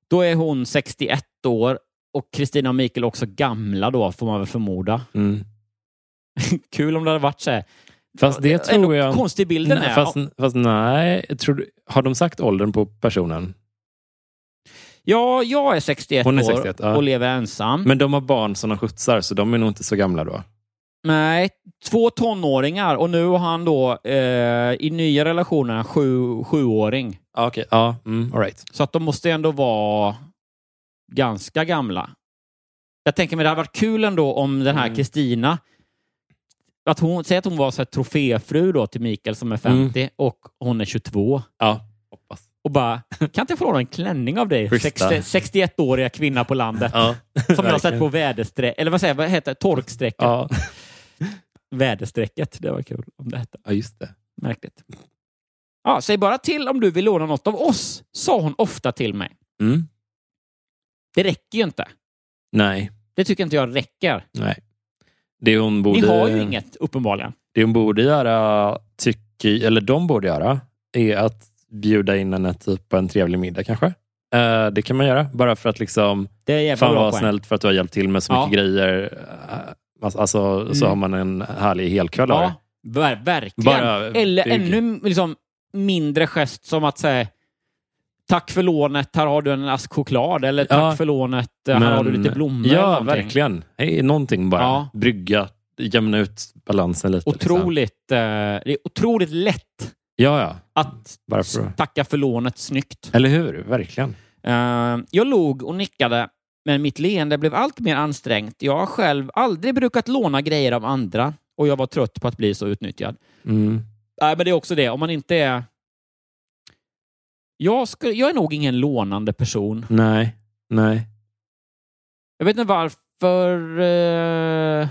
Då är hon sextioett år och Kristina och Mikael också gamla då, får man väl förmoda. Mm. Kul om det hade varit så här. Fast det tror Ändå jag... konstig bilden nej, är. fast, fast nej, jag tror, har de sagt åldern på personen? Ja, jag är sextioett, Hon är år sextioett, ja. och lever ensam. Men de har barn som de skjutsar, så de är nog inte så gamla då. Nej, två tonåringar och nu har han då eh, i nya relationer sju, sjuåring. Ah, okej, okay. ja, mm, all right. Så att de måste ändå vara ganska gamla. Jag tänker mig det hade varit kul ändå om den här Kristina mm. att hon, säg att hon var så här troféfru då till Mikael som är femtio mm. och hon är tjugotvå. Ja, hoppas. Och bara, kan inte jag få en klänning av dig? sextio, sextioett-åriga kvinna på landet. Ja, som jag har sett på väderstreck. Eller vad säger vad heter det? Torksträcket. Ja. Väderstrecket, det var kul om det hette. Ja, just det. Märkligt. Ja, säg bara till om du vill låna något av oss, sa hon ofta till mig. Mm. Det räcker ju inte. Nej. Det tycker inte jag räcker. Nej. Det hon borde... Ni har ju inget, uppenbarligen. Det hon borde göra, tycker, eller de borde göra, är att bjuda in henne typ på en trevlig middag kanske. Uh, det kan man göra, bara för att liksom... Det är fan bra vara poäng. Snällt för att du har hjälpt till med så mycket ja. grejer. Uh, alltså, mm. så har man en härlig helkväll. Ja, ver- verkligen. Bara, eller bygg. Ännu liksom, mindre gest som att säga tack för lånet, här har du en ask choklad. Eller tack ja, för lånet, här men, har du lite blommor. Ja, verkligen. Hey, någonting bara. Ja. Brygga, jämna ut balansen lite. Otroligt, liksom. eh, det är otroligt lätt ja, ja. att Varför? tacka för lånet snyggt. Eller hur? Verkligen. Uh, jag log och nickade, men mitt leende blev allt mer ansträngt. Jag har själv aldrig brukat låna grejer av andra och jag var trött på att bli så utnyttjad. Mm. Uh, men det är också det, om man inte är... Jag, ska, jag är nog ingen lånande person. Nej, nej. Jag vet inte varför... Uh,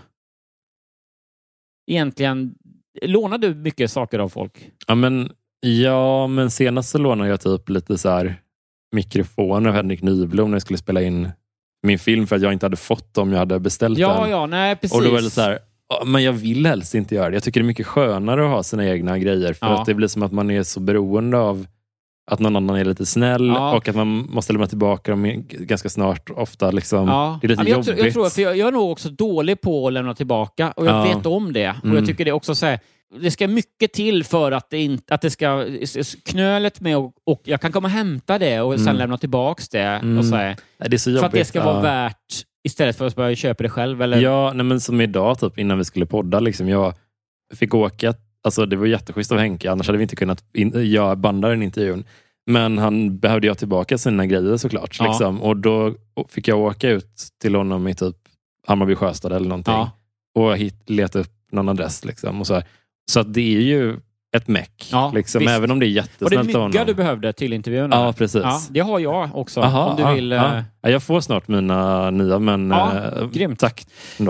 egentligen... Lånar du mycket saker av folk? Ja, men, ja, men senast så lånade jag typ lite så här mikrofoner av Henrik Nyblom när jag skulle spela in min film för att jag inte hade fått dem jag hade beställt ja, den. Ja, nej, precis. Och då var det så här, men jag vill helst inte göra det. Jag tycker det är mycket skönare att ha sina egna grejer för ja. att det blir som att man är så beroende av att någon annan är lite snäll ja. och att man måste lämna tillbaka dem ganska snart ofta. Liksom. Ja. Det är lite jag jobbigt. Tror, jag, tror, för jag, jag är nog också dålig på att lämna tillbaka och jag ja. vet om det. Och mm. jag tycker det också så här, det ska mycket till för att det, inte, att det ska knölet med och, och jag kan komma och hämta det och sen mm. lämna tillbaks det. Mm. Och så här, det är så jobbigt. För att det ska ja. vara värt istället för att bara köpa det själv. Eller? Ja, nej, men som idag typ, innan vi skulle podda. Liksom, jag fick åka, alltså det var jätteschysst av Henke, annars hade vi inte kunnat in, jag banda den intervjun. Men han behövde jag tillbaka sina grejer såklart. Ja. Liksom. Och då fick jag åka ut till honom i typ Hammarby Sjöstad eller någonting. Ja. Och hit, leta upp någon adress. Liksom, och så här. Så att det är ju ett meck. Ja, liksom, även om det är jättesnällt av honom. Och det mygga du behövde till intervjun? Ja, precis. Ja, det har jag också. Aha, om du ja, vill, ja. Ja, jag får snart mina nya, men ja, äh, grymt. Tack. Uh,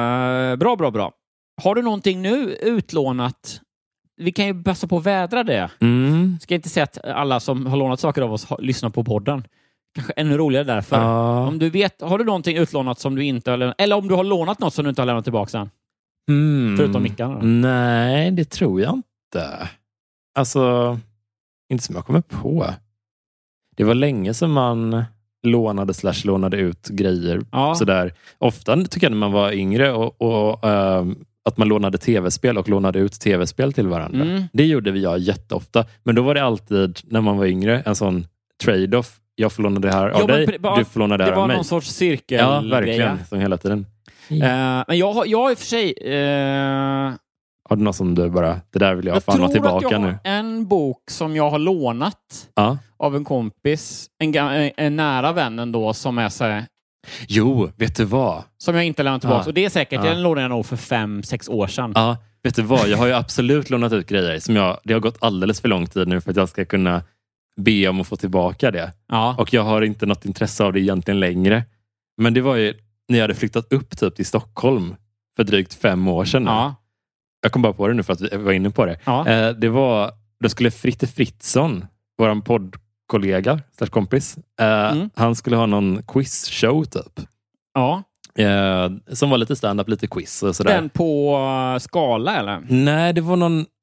bra, bra, bra. Har du någonting nu utlånat? Vi kan ju passa på att vädra det. Mm. Ska inte säga att alla som har lånat saker av oss har, lyssnar på podden. Kanske ännu roligare därför. Ja. Om du vet, har du någonting utlånat som du inte har lämnat, eller om du har lånat något som du inte har lämnat tillbaka sen? Mm. Förutom mickarna då? Nej, det tror jag inte. Alltså, inte som jag kommer på. Det var länge som man lånade slash lånade ut grejer. Ja. Sådär. Ofta tycker jag när man var yngre och, och um, att man lånade tv-spel och lånade ut tv-spel till varandra. Mm. Det gjorde vi jag jätteofta. Men då var det alltid, när man var yngre, en sån trade-off. Jag får låna det här av ja, dig, men, du får låna det här av mig. Det var någon sorts cirkel. Ja, verkligen. Som hela tiden. Mm. Uh, men jag har jag i och för sig... Uh, har du något som du bara, det där vill jag, jag fan ha tillbaka nu? Jag tror att jag har en bok som jag har lånat uh. av en kompis. En, en, en nära vän ändå som är så här... Jo, vet du vad? Som jag inte lämnat tillbaka. Uh. Och det är säkert, uh. den lånade jag nog för fem, sex år sedan. Ja, uh. vet du vad? Jag har ju absolut lånat ut grejer som jag, det har gått alldeles för lång tid nu för att jag ska kunna be om att få tillbaka det. Ja. Och jag har inte något intresse av det egentligen längre. Men det var ju när jag hade flyttat upp typ till Stockholm för drygt fem år sedan. Ja. Jag kom bara på det nu för att vi var inne på det. Ja. Eh, det var, då skulle Fritte Fritzson, våran poddkollega, slash kompis, eh, mm. han skulle ha någon quizshow typ. Ja. Eh, som var lite stand-up, lite quiz och sådär. Den på uh, Skala eller? Nej, det var någon,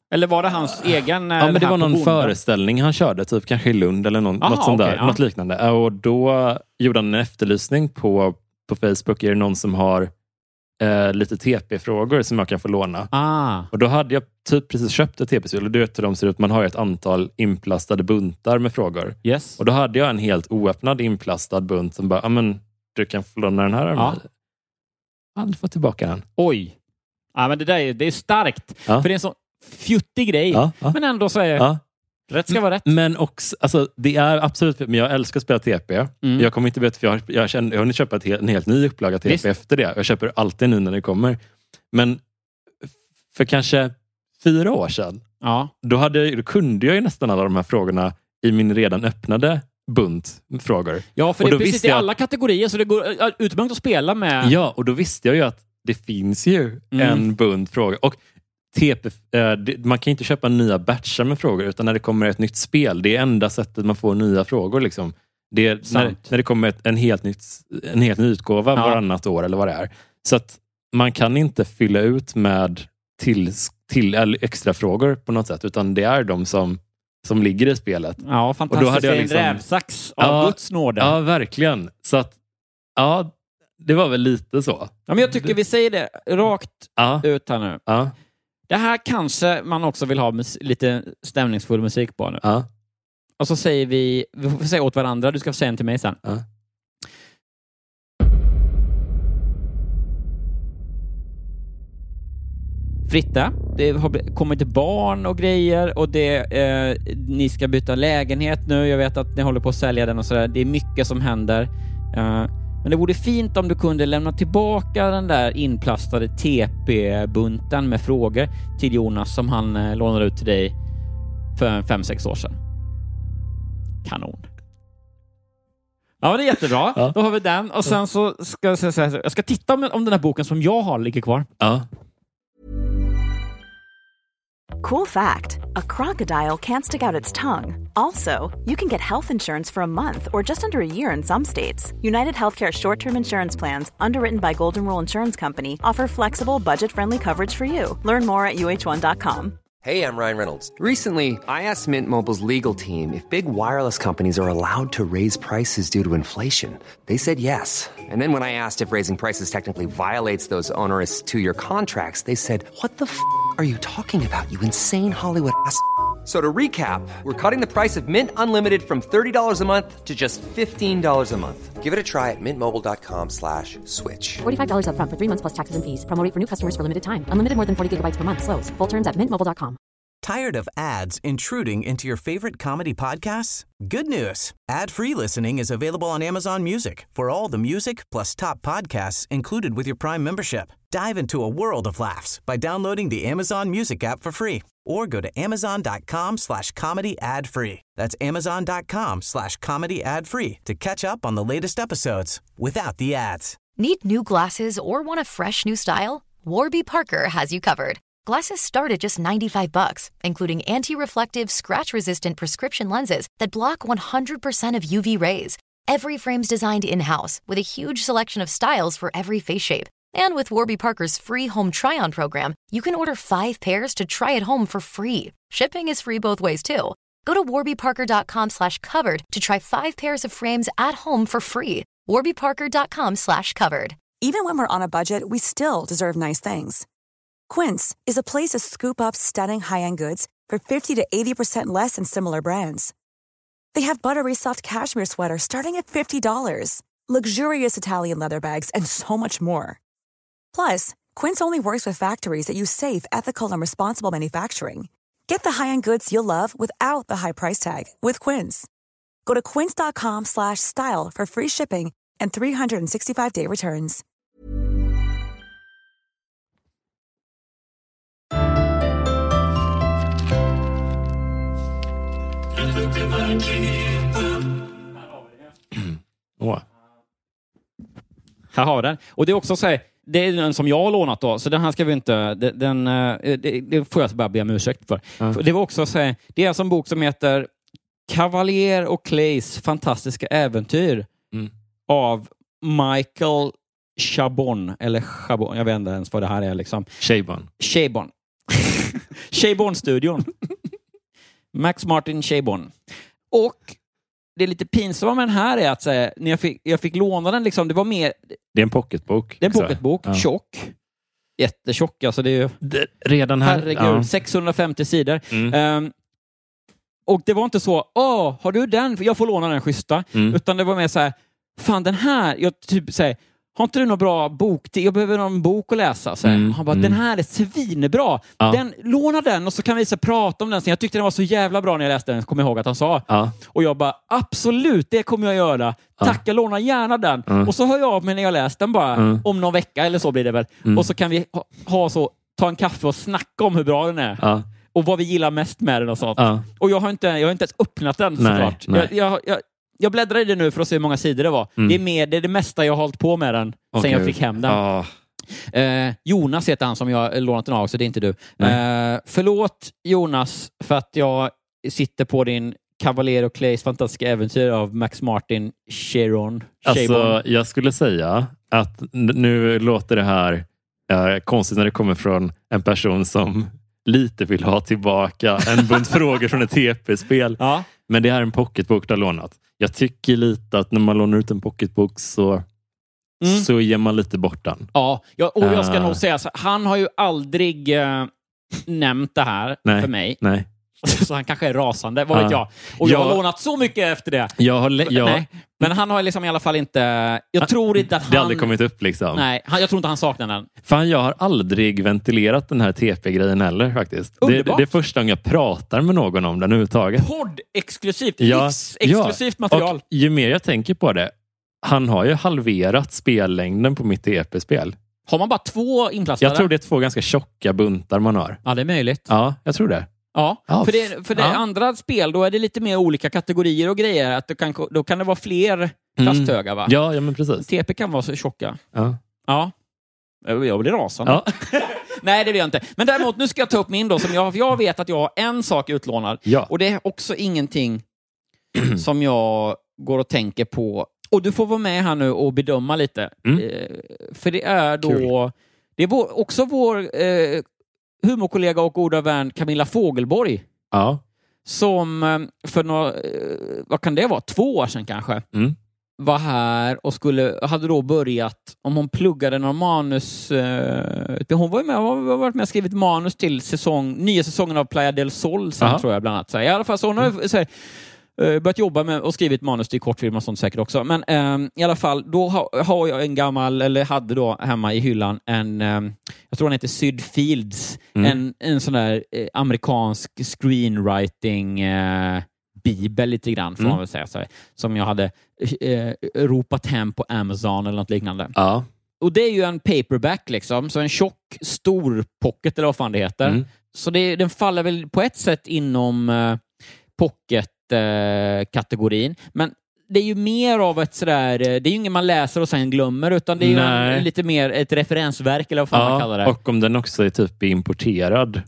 Eller var det hans egen... Ja, men det var någon bonden? föreställning han körde, typ kanske i Lund eller någon, Aha, något sånt okay, där, ja. något liknande. Och då gjorde han en efterlysning på, på Facebook. Är det någon som har eh, lite T P-frågor som jag kan få låna? Ah. Och då hade jag typ precis köpt ett T P-spel. Och du vet hur de ser ut. Man har ju ett antal inplastade buntar med frågor. Yes. Och då hade jag en helt oöppnad inplastad bunt som bara, ja men du kan få låna den här. Ja. Aldrig få tillbaka den. Oj. Ja, men det där är, det är starkt. Ja. För det är en sån fjuttig grej. Ja, ja. Men ändå så är ja. rätt ska vara rätt. Men också, alltså, det är absolut, men jag älskar att spela T P. Mm. Jag kommer inte veta, för jag, jag, känner, jag har inte köpt ett helt, en helt ny upplaga T P Visst. efter det. Jag köper alltid nu när det kommer. Men för kanske fyra år sedan, ja. då, hade, då kunde jag ju nästan alla de här frågorna i min redan öppnade bunt frågor. Ja, för och det är precis i jag, alla kategorier, så det går utmärkt att spela med. Ja, och då visste jag ju att det finns ju mm. en bunt frågor. Och T P, eh, det, man kan inte köpa nya batchar med frågor, utan när det kommer ett nytt spel, det är enda sättet man får nya frågor. Liksom. Det är när, när det kommer ett, en, helt nytt, en helt ny utgåva ja. varannat år eller vad det är. Så att man kan inte fylla ut med till, till eller extra frågor på något sätt, utan det är de som som ligger i spelet. Ja, fantastiskt. Och då hade jag liksom, en rävsax av ja, Guds nåde. Ja, verkligen. Så att, ja, det var väl lite så. Ja, men jag tycker vi säger det rakt ja. ut här nu. Ja. Det här kanske man också vill ha mus- lite stämningsfull musik på nu. Ja. Och så säger vi, vi får säga åt varandra, du ska få säga en till mig sen. Ja. Fritta, det har kommit barn och grejer och det, eh, ni ska byta lägenhet nu. Jag vet att ni håller på att sälja den och sådär. Det är mycket som händer. Eh, men det vore fint om du kunde lämna tillbaka den där inplastade T P-bunten med frågor till Jonas som han eh, lånade ut till dig för fem sex år sedan. Kanon. Ja, det är jättebra. Ja. Då har vi den. Och sen så ska jag säga, jag ska titta om, om den här boken som jag har ligger kvar. Ja. Cool fact, a crocodile can't stick out its tongue. Also, you can get health insurance for a month or just under a year in some states. United Healthcare short-term insurance plans, underwritten by Golden Rule Insurance Company, offer flexible, budget-friendly coverage for you. Learn more at U H one dot com. Hey, I'm Ryan Reynolds. Recently, I asked Mint Mobile's legal team if big wireless companies are allowed to raise prices due to inflation. They said yes. And then when I asked if raising prices technically violates those onerous two-year contracts, they said, what the f*** are you talking about, you insane Hollywood ass f- So to recap, we're cutting the price of Mint Unlimited from thirty dollars a month to just fifteen dollars a month. Give it a try at mintmobile.com slash switch. forty-five dollars up front for three months plus taxes and fees. Promo rate for new customers for limited time. Unlimited more than forty gigabytes per month. Slows full terms at mint mobile dot com. Tired of ads intruding into your favorite comedy podcasts? Good news. Ad-free listening is available on Amazon Music for all the music plus top podcasts included with your Prime membership. Dive into a world of laughs by downloading the Amazon Music app for free or go to amazon.com slash comedy ad free. That's amazon.com slash comedy ad free to catch up on the latest episodes without the ads. Need new glasses or want a fresh new style? Warby Parker has you covered. Glasses start at just ninety-five bucks, including anti-reflective, scratch-resistant prescription lenses that block one hundred percent of U V rays. Every frame's designed in-house with a huge selection of styles for every face shape. And with Warby Parker's free home try-on program, you can order five pairs to try at home for free. Shipping is free both ways, too. Go to warbyparker.com slash covered to try five pairs of frames at home for free. warbyparker.com slash covered. Even when we're on a budget, we still deserve nice things. Quince is a place to scoop up stunning high-end goods for fifty to eighty percent less than similar brands. They have buttery soft cashmere sweaters starting at fifty dollars, luxurious Italian leather bags, and so much more. Plus, Quince only works with factories that use safe, ethical, and responsible manufacturing. Get the high-end goods you'll love without the high price tag with Quince. Go to quince.com slash style for free shipping and three sixty-five day returns. Åh. Här har vi den. Och det är också så här, det är den som jag har lånat då, så den här ska vi inte, den, det, det får jag bara be om ursäkt för. Mm. Det var också så här, det är alltså en bok som heter Cavalier och Clays fantastiska äventyr mm. av Michael Chabon, eller Chabon, jag vet inte ens vad det här är liksom. Chabon. Chabon. Shay-Born-studion. Max Martin Shay-Born. Och det är lite pinsamt med den här är att säga, när jag fick, jag fick låna den liksom, det var mer... Det är en pocketbok. Det är en pocketbok, ja. Tjock. Jättetjock, alltså det är ju... Det, redan här... Herregud, ja. sexhundrafemtio sidor. Mm. Um, och det var inte så, åh, har du den? Jag får låna den schyssta. Mm. Utan det var mer så här, fan den här, jag typ säger, har inte du någon bra bok? Jag behöver någon bok att läsa. Så mm. Han bara, mm. den här är svinbra. Ja. Den, låna den och så kan vi så prata om den. Så jag tyckte den var så jävla bra när jag läste den. Kommer jag ihåg att han sa. Ja. Och jag bara, absolut, det kommer jag göra. Ja. Tack, jag lånar gärna den. Mm. Och så hör jag av mig när jag läst den bara. Mm. Om någon vecka eller så blir det väl. Mm. Och så kan vi ha, ha så, ta en kaffe och snacka om hur bra den är. Ja. Och vad vi gillar mest med den och sånt. Ja. Och jag har, inte, jag har inte ens öppnat den såklart. Jag, jag, jag, jag bläddrar i det nu för att se hur många sidor det var. Mm. Det, är med, det är det mesta jag har hållit på med den sen okay. jag fick hem den. Ah. Eh, Jonas heter han som jag lånat den av, så det är inte du. Eh, förlåt Jonas för att jag sitter på din Cavalier och Clays fantastiska äventyr av Max Martin Shay-Born. Alltså, jag skulle säga att nu låter det här eh, konstigt när det kommer från en person som lite vill ha tillbaka en bunt frågor från ett T P-spel. Ja. Men det är en pocketbok du har lånat. Jag tycker lite att när man lånar ut en pocketbok så, mm. så ger man lite bort den. Ja, jag, och jag ska uh. nog säga så, han har ju aldrig uh, nämnt det här nej, för mig. Nej. Så han kanske är rasande, vad uh. vet jag. Och jag, jag har lånat så mycket efter det. Jag har le- jag... Nej. Men han har liksom i alla fall inte... Jag han, tror inte att han... Det har aldrig kommit upp liksom. Nej, han, jag tror inte han saknar den. Fan, jag har aldrig ventilerat den här T P-grejen heller faktiskt. Det, det, det är första gången jag pratar med någon om den överhuvudtaget. Podd-exklusivt, ja, livsexklusivt ja. material. Och ju mer jag tänker på det, han har ju halverat spellängden på mitt T P-spel. Har man bara två inplastade? Jag tror det är två ganska tjocka buntar man har. Ja, det är möjligt. Ja, jag tror det. Ja, ja, för det, för det ja. andra spel då är det lite mer olika kategorier och grejer. Att det kan, då kan det vara fler plasthögar, va? Ja, ja, men precis. T P kan vara så tjocka. Ja. Ja. Jag blir rasande. Ja. Nej, det blir jag inte. Men däremot, nu ska jag ta upp min då. Som jag, jag vet att jag har en sak utlånad. Ja. Och det är också ingenting som jag går och tänker på. Och du får vara med här nu och bedöma lite. Mm. Eh, för det är då... Kul. Det är vår, också vår... Eh, humorkollega och goda vän Camilla Fogelborg. Ja. Som för några, vad kan det vara? Två år sedan kanske. Mm. Var här och skulle, hade då börjat, om hon pluggade någon manus. Eh, hon var ju med, hon har varit med och skrivit manus till säsong, nya säsongen av Playa del Sol sen, Aha. tror jag bland annat. Så, i alla fall så hon har mm. så här, börjat jobba med och skrivit manus till kortfilm och sånt säkert också. Men eh, i alla fall, då ha, har jag en gammal, eller hade då hemma i hyllan en, eh, jag tror han heter Syd Fields, mm. en, en sån där eh, amerikansk screenwriting eh, bibel lite grann, får mm. man väl säga så här, som jag hade eh, ropat hem på Amazon eller något liknande. Ja. Och det är ju en paperback liksom, så en tjock, stor pocket eller vad fan det heter. Mm. Så det, den faller väl på ett sätt inom eh, pocket kategorin, men det är ju mer av ett sådär, det är ju ingen man läser och sen glömmer, utan det är ju en, lite mer ett referensverk eller vad fan ja, man kallar det. Och om den också är typ importerad.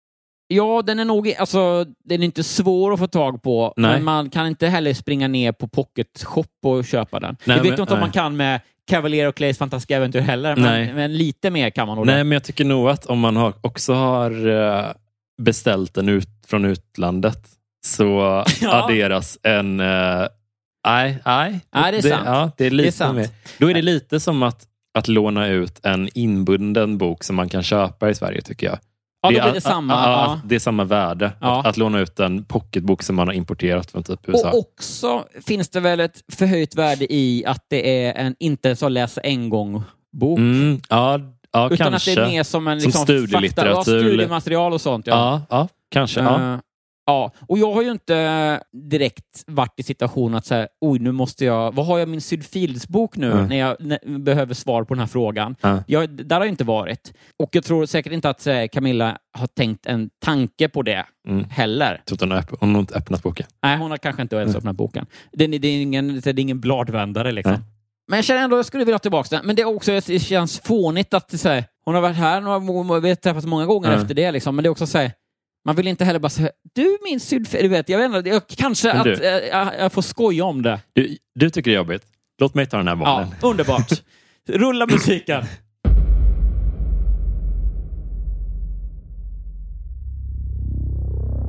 Ja, den är nog, alltså den är inte svår att få tag på, nej. Men man kan inte heller springa ner på Pocket Shop och köpa den. Nej, jag vet men, inte om nej. man kan med Cavalier och Clays fantastiska äventyr heller, men, men lite mer kan man nog. Nej, det. Men jag tycker nog att om man har, också har beställt den ut från utlandet, så ja. adderas en... Nej, nej. Nej, det är det, sant. Ja, det är lite det är sant. Med. Då är det lite som att, att låna ut en inbunden bok som man kan köpa i Sverige, tycker jag. Ja, det, då blir det samma. A, a, a, ja. Det är samma värde ja. att, att låna ut en pocketbok som man har importerat från typ U S A. Och också finns det väl ett förhöjt värde i att det är en inte så läsa en gång bok. Mm, ja, ja, utan kanske. att det är mer som en liksom, som studielitteratur. Fakta, ja, studiematerial och sånt. Ja, ja, ja kanske. Uh, ja. Ja, och jag har ju inte direkt varit i situationen att säga, oj, nu måste jag, vad har jag min Syd Fields bok nu mm. när jag när, behöver svar på den här frågan? Mm. Jag, där har jag inte varit. Och jag tror säkert inte att eh, Camilla har tänkt en tanke på det mm. heller. Så hon, öpp- hon har inte öppnat boken? Nej, hon har kanske inte ens mm. öppnat boken. Det, det, är ingen, det är ingen bladvändare liksom. Mm. Men jag känner ändå att jag skulle vilja ha tillbaka den. Men det är också, det känns fånigt att säga, hon har varit här, några, vi har träffats många gånger mm. efter det liksom. Men det är också så här, man vill inte heller bara säga, du min sydfär, du vet, jag vet inte, jag, kanske du, att äh, jag, jag får skoja om det. Du, du tycker det är jobbigt. Låt mig ta den här bollen. Ja, underbart. Rulla musiken.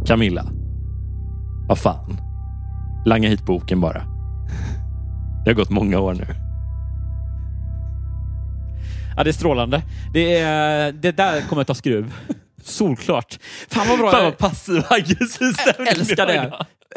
Camilla. Vad fan. Langa hit boken bara. Det har gått många år nu. Ja, det är strålande. Det, är, det där kommer att ta skruv. Solklart. Fan vad bra. Fan vad passiv aggressiv stämning. Jag älskar det.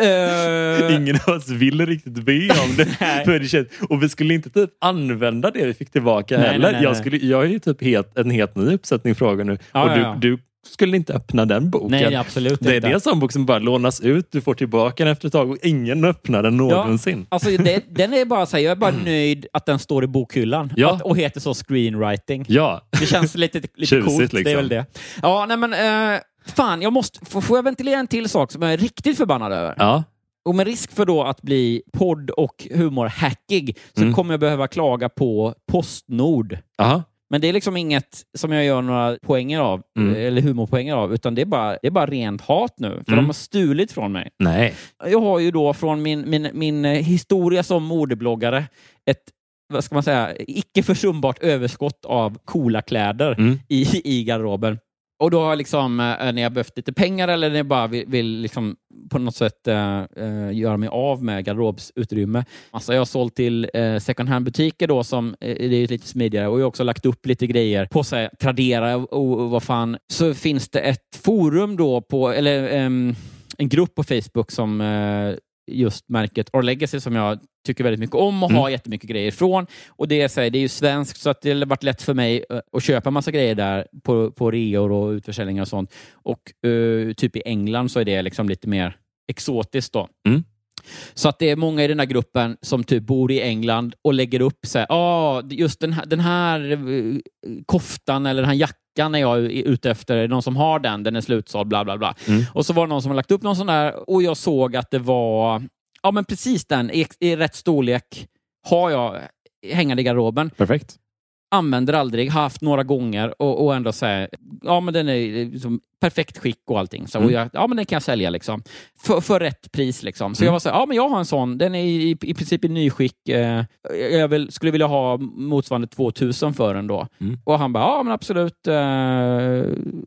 Uh... Ingen av oss ville riktigt be om det. För det känns, och vi skulle inte typ använda det vi fick tillbaka nej, heller. Nej, nej, jag, skulle, jag är ju typ helt, en helt ny uppsättning frågor nu. Ja, och du, ja, ja. du skulle inte öppna den boken. Nej, absolut det är inte. det som bok som bara lånas ut. Du får tillbaka den efter ett tag och ingen öppnar den någonsin. Ja, alltså det, den är bara så här, jag är bara nöjd att den står i bokhyllan. Ja. Att, och heter så screenwriting. Ja. Det känns lite, lite Tjusigt, coolt. liksom. Det är väl det. Ja, nej men uh, fan, jag måste, får, får jag ventilera en till sak som jag är riktigt förbannad över? Ja. Och med risk för då att bli podd- och humorhackig så Mm. kommer jag behöva klaga på Postnord. Aha. Men det är liksom inget som jag gör några poänger av, Mm. eller humorpoänger av, utan det är bara, det är bara rent hat nu. För Mm. de har stulit från mig. Nej. Jag har ju då från min, min, min historia som modebloggare ett, vad ska man säga, icke försumbart överskott av coola kläder Mm. i, i garderoben. Och då har jag liksom, eh, när jag behövt lite pengar eller när jag bara vill, vill liksom på något sätt eh, eh, göra mig av med garderobsutrymme. Alltså jag har sålt till eh, second hand-butiker då som eh, det är lite smidigare, och jag har också lagt upp lite grejer på sig, Tradera och, och, och vad fan. Så finns det ett forum då på, eller eh, en grupp på Facebook som eh, just märket Our Legacy som jag tycker väldigt mycket om och Mm. har jättemycket grejer ifrån. Och det är, så här, det är ju svenskt så att det har varit lätt för mig uh, att köpa massa grejer där på, på reor och utförsäljningar och sånt. Och uh, typ i England så är det liksom lite mer exotiskt då. Mm. Så att det är många i den här gruppen som typ bor i England och lägger upp så här, ah, just den här, den här uh, koftan eller den här jackan är jag ute efter, är det någon som har den, den är slutsåld, bla bla bla. Mm. Och så var det någon som har lagt upp någon sån där och jag såg att det var, ja men precis den, i, i rätt storlek har jag hängande i garderoben. Perfekt. Använder aldrig, haft några gånger och, och ändå säga, ja men den är liksom perfekt skick och allting. Så, Mm. och jag, ja men den kan jag sälja liksom. För, för rätt pris liksom. Så Mm. jag var så här, ja men jag har en sån, den är i, i princip i nyskick. Eh, jag vill, skulle vilja ha motsvarande tvåtusen för den då. Mm. Och han bara, ja men absolut. Eh,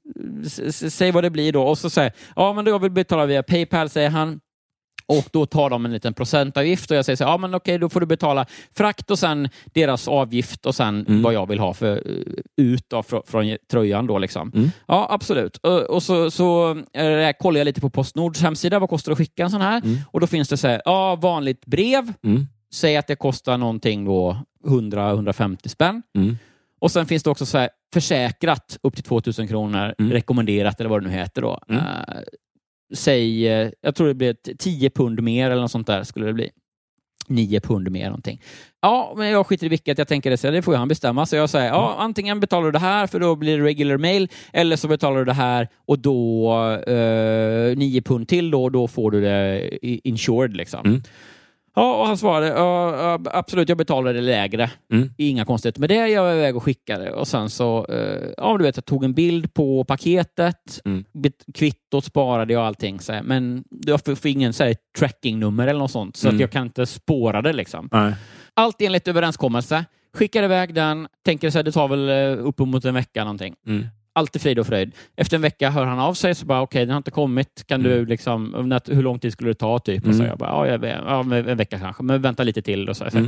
s- s- säg vad det blir då. Och så säger ja men då jag vill betala via PayPal, säger han. Och då tar de en liten procentavgift och jag säger så här, ja men okej, då får du betala frakt och sen deras avgift och sen Mm. vad jag vill ha för ut då, från, från tröjan då liksom. Mm. Ja, absolut. Och, och så, så äh, kollar jag lite på Postnords hemsida, vad kostar det att skicka en sån här? Mm. Och då finns det så här, ja, vanligt brev, Mm. säg att det kostar någonting då hundra till hundrafemtio spänn. Mm. Och sen finns det också så här försäkrat upp till tvåtusen kronor, Mm. rekommenderat eller vad det nu heter då. Mm. Uh, säg, uh, jag tror det blir tio pund mer eller något sånt där skulle det bli. nio pund mer någonting. Ja, men jag skiter i vilket. Jag tänker det, så det får ju han bestämma. Så jag säger, ja, antingen betalar du det här för då blir det regular mail, eller så betalar du det här och då uh, nio pund till då, och då får du det insured liksom. Mm. Ja, och han svarade, ja, ja, absolut, jag betalar det lägre. Mm. Inga konstigheter med det, jag var iväg och skickade. Och sen så, eh, ja du vet, jag tog en bild på paketet, Mm. bet- kvittot sparade jag och allting. Så här, men jag fick ingen så här, trackingnummer eller något sånt, så Mm. att jag kan inte spåra det liksom. Nej. Allt enligt överenskommelse. Skickar iväg den, tänker så här, det tar väl eh, upp mot en vecka någonting. Mm. Allt är frid och fröjd. Efter en vecka hör han av sig, så bara okej, okay, den har inte kommit. Kan Mm. du liksom, hur lång tid skulle det ta typ? Mm. Och så jag bara, ja, jag vet, ja, en vecka kanske, men vänta lite till. Och så, så. Mm.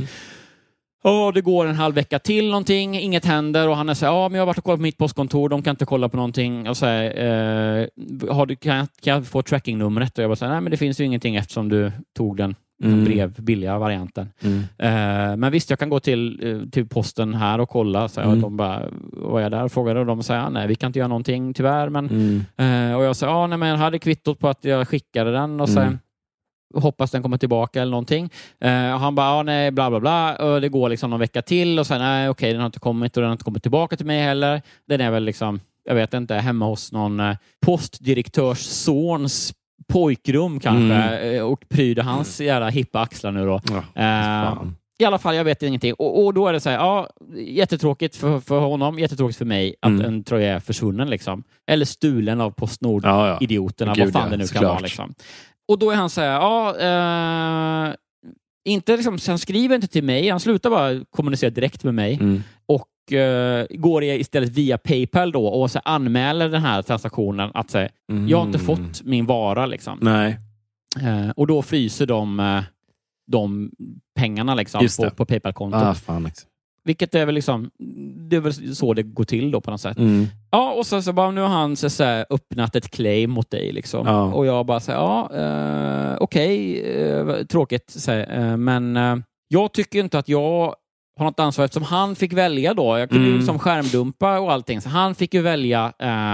Ja, det går en halv vecka till någonting, inget händer och han är så här, ja men jag har varit och kollat på mitt postkontor, de kan inte kolla på någonting och så här, eh, har du, kan, jag, kan jag få trackingnumret? Och jag bara så här, nej men det finns ju ingenting eftersom du tog den Mm. brev, billiga varianten. Mm. Eh, men visst, jag kan gå till, eh, till posten här och kolla. Så här, Mm. och de bara, var jag där och frågade och de säger, ah, nej vi kan inte göra någonting tyvärr. Men, Mm. eh, och jag sa, ah, nej men jag hade kvittot på att jag skickade den och så Mm. hoppas den kommer tillbaka eller någonting. Eh, och han bara, ah, nej bla bla bla. Och det går liksom någon vecka till och sen, nej okej, den har inte kommit och den har inte kommit tillbaka till mig heller. Den är väl liksom, jag vet inte, hemma hos någon eh, postdirektörs sons pojkrum kanske mm. och pryder hans jävla hippa axlar nu då. Ja, eh, I alla fall, jag vet ingenting. Och, och då är det så här, ja, jättetråkigt för, för honom, jättetråkigt för mig att Mm. en tröja är försvunnen liksom. Eller stulen av Postnord-idioterna, ja, ja. vad fan Gud, det nu ja, kan såklart. vara liksom. Och då är han så här, ja, eh, inte liksom, han skriver inte till mig, han slutar bara kommunicera direkt med mig. Mm. Och och uh, går istället via PayPal då och så anmäler den här transaktionen att säga, mm. jag har inte fått min vara liksom. Nej. Uh, och då fryser de, uh, de pengarna liksom på, på PayPal-kontot. Ah, fan, liksom. Vilket är väl liksom, det är väl så det går till då på något sätt. Mm. Ja, och så, så bara nu har han så, så här, öppnat ett claim mot dig liksom. Ja. Och jag bara säger, ja, uh, okej, okay, uh, tråkigt, så här, uh, men uh, jag tycker inte att jag har något ansvar eftersom han fick välja då. Jag kunde mm. ju liksom skärmdumpa och allting. Så han fick ju välja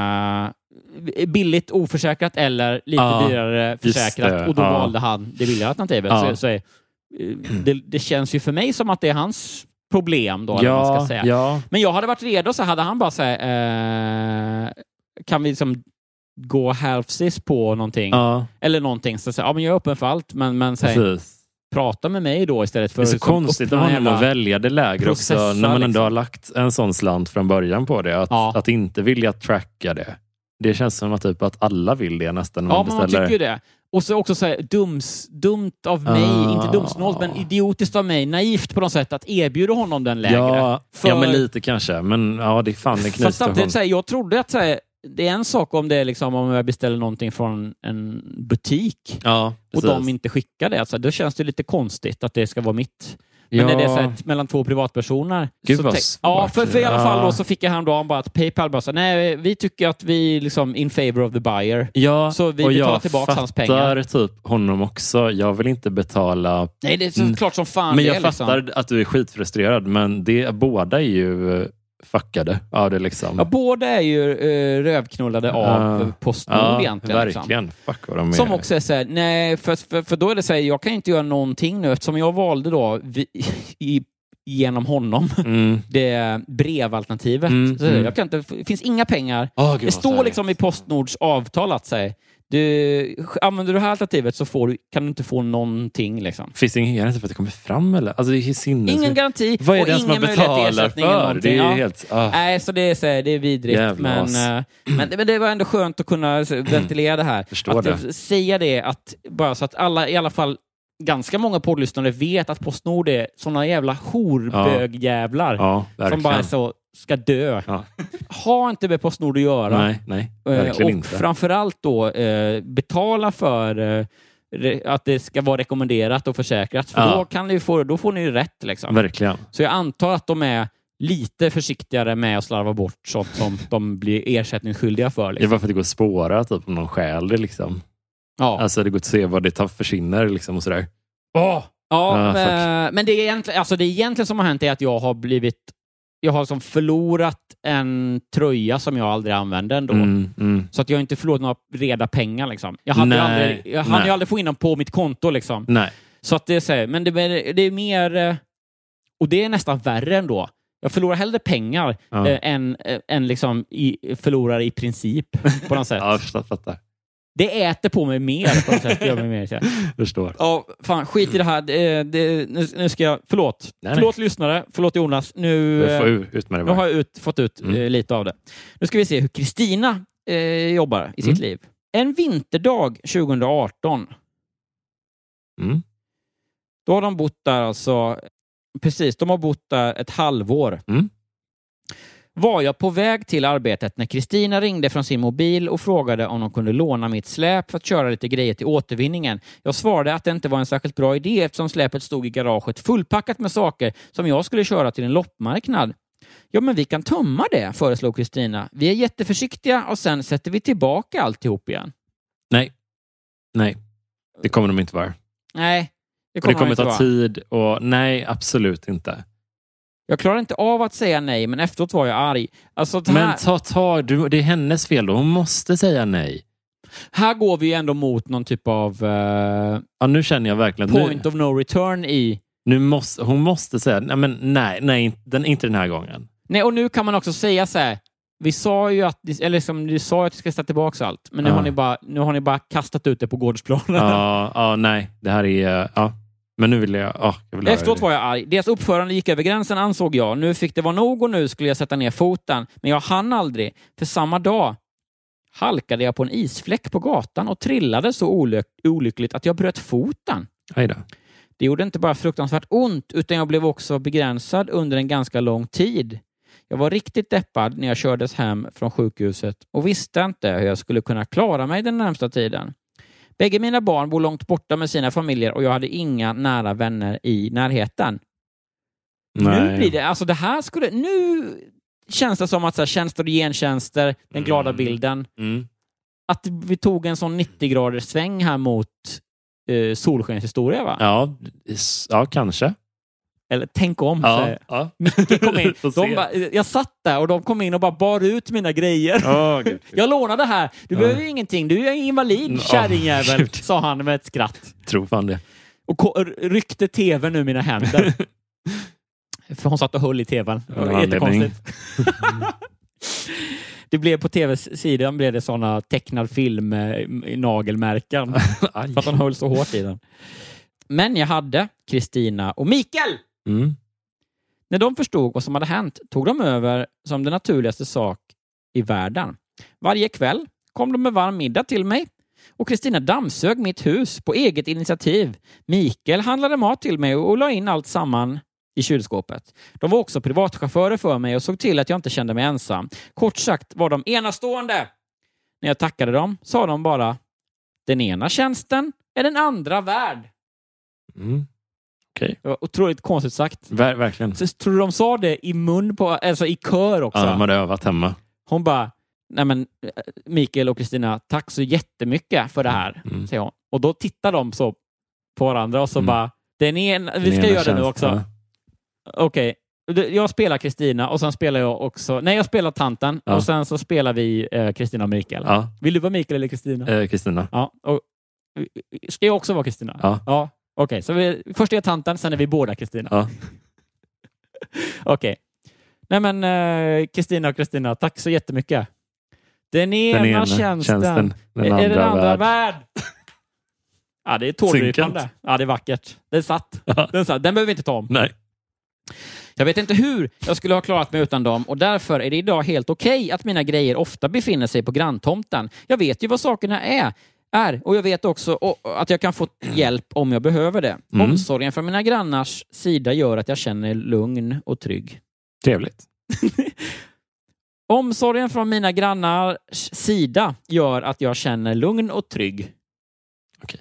uh, billigt oförsäkrat eller lite ja, dyrare försäkrat. Och då ja. valde han det billigare alternativet. Ja. Så, så, uh, det, det känns ju för mig som att det är hans problem då, eller ja, vad man ska säga. Ja. Men jag hade varit redo, så hade han bara sagt uh, kan vi liksom gå halvsis på någonting? Ja. Eller någonting. Så, så ja, men jag är öppen för allt, men, men säg, prata med mig då istället för... Det är så konstigt av honom att välja det lägre också, när man ändå liksom. har lagt en sån slant från början på det. Att, ja. att inte vilja tracka det. Det känns som att, typ, att alla vill det nästan. Ja, man men man tycker ju det. Och så också så här, dums, dumt av mig, ah. inte dumsnålt, men idiotiskt av mig, naivt på något sätt att erbjuda honom den lägre. Ja, för... ja men lite kanske. Men ja, det är fan det knyter. Fast samtidigt, så här, jag trodde att så här, det är en sak om det är liksom, om jag beställer någonting från en butik ja, och de inte skickar det. Alltså, då känns det lite konstigt att det ska vara mitt. Men ja. när det är så här, mellan två privatpersoner. Gud, så vad te- svårt. ja, för, för i alla fall ja. då så fick jag häromdagen bara att PayPal bara så nej, vi tycker att vi liksom in favor of the buyer. Ja, så vi och betalar jag tillbaka hans pengar. Jag fattar typ honom också. Jag vill inte betala... Nej, det är så mm. klart som fan. Men det jag är, fattar liksom. Att du är skitfrustrerad, men det, båda är ju fuckade av det liksom. Ja, båda är ju uh, rövknullade av uh, Postnord ja, egentligen. Verkligen. Liksom. Fuck vad de är. Som också är såhär, nej, för, för, för då är det såhär, jag kan inte göra någonting nu eftersom jag valde då vi, i, genom honom mm. det brevalternativet. Mm, så mm. jag kan inte, det finns inga pengar. Oh, Gud, det står liksom i Postnords avtal att säga, du, använder du det här alternativet så får du, kan du inte få någonting. Liksom. Finns det ingen garanti för att det kommer fram? Eller? Alltså, det är sinnes... Ingen garanti Vad är och det ingen som man betalar för? Det är ja. helt... Ah. Nej, så det är, så, det är vidrigt. Men, men, men det var ändå skönt att kunna ventilera det här. Förstår att det. Säga det, att, bara så att alla, i alla fall ganska många poddlyssnare vet att Postnord är såna jävla horbögjävlar ja. Ja, som bara så ska dö. Ja. Ha inte med Postnord att göra. Nej, nej, verkligen och inte. Framförallt då eh, betala för eh, re- att det ska vara rekommenderat och försäkrat. För ja. då, kan ni få, då får ni ju rätt. Liksom. Verkligen. Så jag antar att de är lite försiktigare med att slarva bort sånt som de blir ersättningsskyldiga för. Liksom. Ja, varför det går att spåra typ, om någon stjäl det liksom. Ja. Alltså det går att se vad det tar försvinner liksom och sådär. Oh. Ja, ah, men, men det är egentligen, alltså det egentligen som har hänt är att jag har blivit jag har som förlorat en tröja som jag aldrig använde ändå. Mm, mm. Så att jag inte förlorat några reda pengar liksom. Jag hade, nej, aldrig, jag hade ju aldrig få in dem på mitt konto liksom. Nej. Så att det är så, men det, det är mer, och det är nästan värre ändå. Jag förlorar hellre pengar ja. äh, än, äh, än liksom i, förlorar i princip på något sätt. Ja, jag fattar. Det äter på mig mer på något sätt. Gör mig mer, så. Förstår. Ja, fan, skit i det här. Det, det, nu, nu ska jag... Förlåt. Nej, förlåt nej. lyssnare. Förlåt Jonas. Nu, får ut med det nu har jag ut, fått ut mm. eh, lite av det. Nu ska vi se hur Kristina eh, jobbar i mm. sitt liv. En vinterdag tjugo arton. Mm. Då har de bott där alltså... Precis, de har bott där ett halvår. Mm. Var jag på väg till arbetet när Kristina ringde från sin mobil och frågade om de kunde låna mitt släp för att köra lite grejer till återvinningen. Jag svarade att det inte var en särskilt bra idé eftersom släpet stod i garaget fullpackat med saker som jag skulle köra till en loppmarknad. Ja, men vi kan tömma det, föreslog Kristina. Vi är jätteförsiktiga och sen sätter vi tillbaka alltihop igen. Nej. Nej. Det kommer de inte vara. Nej. Det kommer, kommer, det kommer ta vara. tid och nej, absolut inte. Jag klarar inte av att säga nej, men efteråt var jag arg. Alltså, här... Men ta tag, du, det är hennes fel då. Hon måste säga nej. Här går vi ju ändå mot någon typ av uh, ja, nu känner jag verkligen point nu, of no return i... Nu måste, hon måste säga, nej, men nej, nej den, inte den här gången. Nej, och nu kan man också säga så här, vi sa ju att, eller liksom, du sa att vi ska sätta tillbaka allt, men nu, ja. har ni bara, nu har ni bara kastat ut det på gårdsplanen. Ja, ja, nej, det här är, ja. Men nu vill jag... Oh, jag vill Efteråt var jag arg. Deras uppförande gick över gränsen, ansåg jag. Nu fick det vara nog och nu skulle jag sätta ner foten. Men jag hann aldrig. För samma dag halkade jag på en isfläck på gatan och trillade så olyck- olyckligt att jag bröt foten. Hej då. Det gjorde inte bara fruktansvärt ont utan jag blev också begränsad under en ganska lång tid. Jag var riktigt deppad när jag kördes hem från sjukhuset och visste inte hur jag skulle kunna klara mig den närmsta tiden. Bägge mina barn bor långt borta med sina familjer och jag hade inga nära vänner i närheten. Nej. Nu blir det, alltså det här skulle, nu känns det som att så här, tjänster och gentjänster, den glada Mm. bilden, Mm. att vi tog en sån nittio graders sväng här mot eh, solskenshistoria, va? Ja, s- ja, kanske. Eller tänk om. Ja, Så, ja. Micke kom in. Får se. De bara, jag satt där och de kom in och bara bar ut mina grejer. Åh, Gud. Jag lånade här. Du Ja. behöver ju ingenting. Du är invalid, Ja, kärringjävel, Gud. sa han med ett skratt. Tror fan det. Och ko- ryckte tvn ur mina händer. För hon satt och höll i tvn. Det Av var anledning. jättekonstigt. Det blev på tv-sidan blev det såna tecknad film eh, i nagelmärken. Aj. För att hon höll så hårt i den. Men jag hade Kristina och Mikael. Mm. När de förstod vad som hade hänt tog de över som den naturligaste sak i världen. Varje kväll kom de med varm middag till mig och Kristina dammsög mitt hus på eget initiativ. Mikael handlade mat till mig och la in allt samman i kylskåpet. De var också privatchaufförer för mig och såg till att jag inte kände mig ensam. Kort sagt var de enastående. När jag tackade dem sa de bara: den ena tjänsten är den andra värd. Mm. Okej. Det var otroligt konstigt sagt. Ver- verkligen. Så tror du de sa det i mun på, alltså i kör också. Ja, de hade övat hemma. Hon bara, nej men Mikael och Kristina, tack så jättemycket för det här, Mm. säger hon. Och då tittar de så på varandra och så Mm. bara, den en, vi Den ska ena göra det nu tjänsten, också. ja. Okej, okay. Jag spelar Kristina och sen spelar jag också, nej jag spelar tanten Ja. och sen så spelar vi Kristina eh, och Mikael. Ja. Vill du vara Mikael eller Kristina? Eh, Kristina. Ja. Och, ska jag också vara Kristina? Ja. Ja. Okej, okay. Så vi, först är jag tanten, sen är vi båda Kristina. Ja. Okej. Nej men Kristina uh, och Kristina, tack så jättemycket. Den ena, Den ena tjänsten, tjänsten, den är andra den andra värld. värld. Ja, det är tårdrypande. Synkant. Ja, det är vackert. Den satt. Den satt. Den behöver vi inte ta om. Nej. Jag vet inte hur jag skulle ha klarat mig utan dem och därför är det idag helt okej att mina grejer ofta befinner sig på granntomten. Jag vet ju vad sakerna är. är och jag vet också och, att jag kan få hjälp om jag behöver det. Mm. Omsorgen från mina grannars sida gör att jag känner lugn och trygg. Trevligt. Omsorgen från mina grannars sida gör att jag känner lugn och trygg. Okej.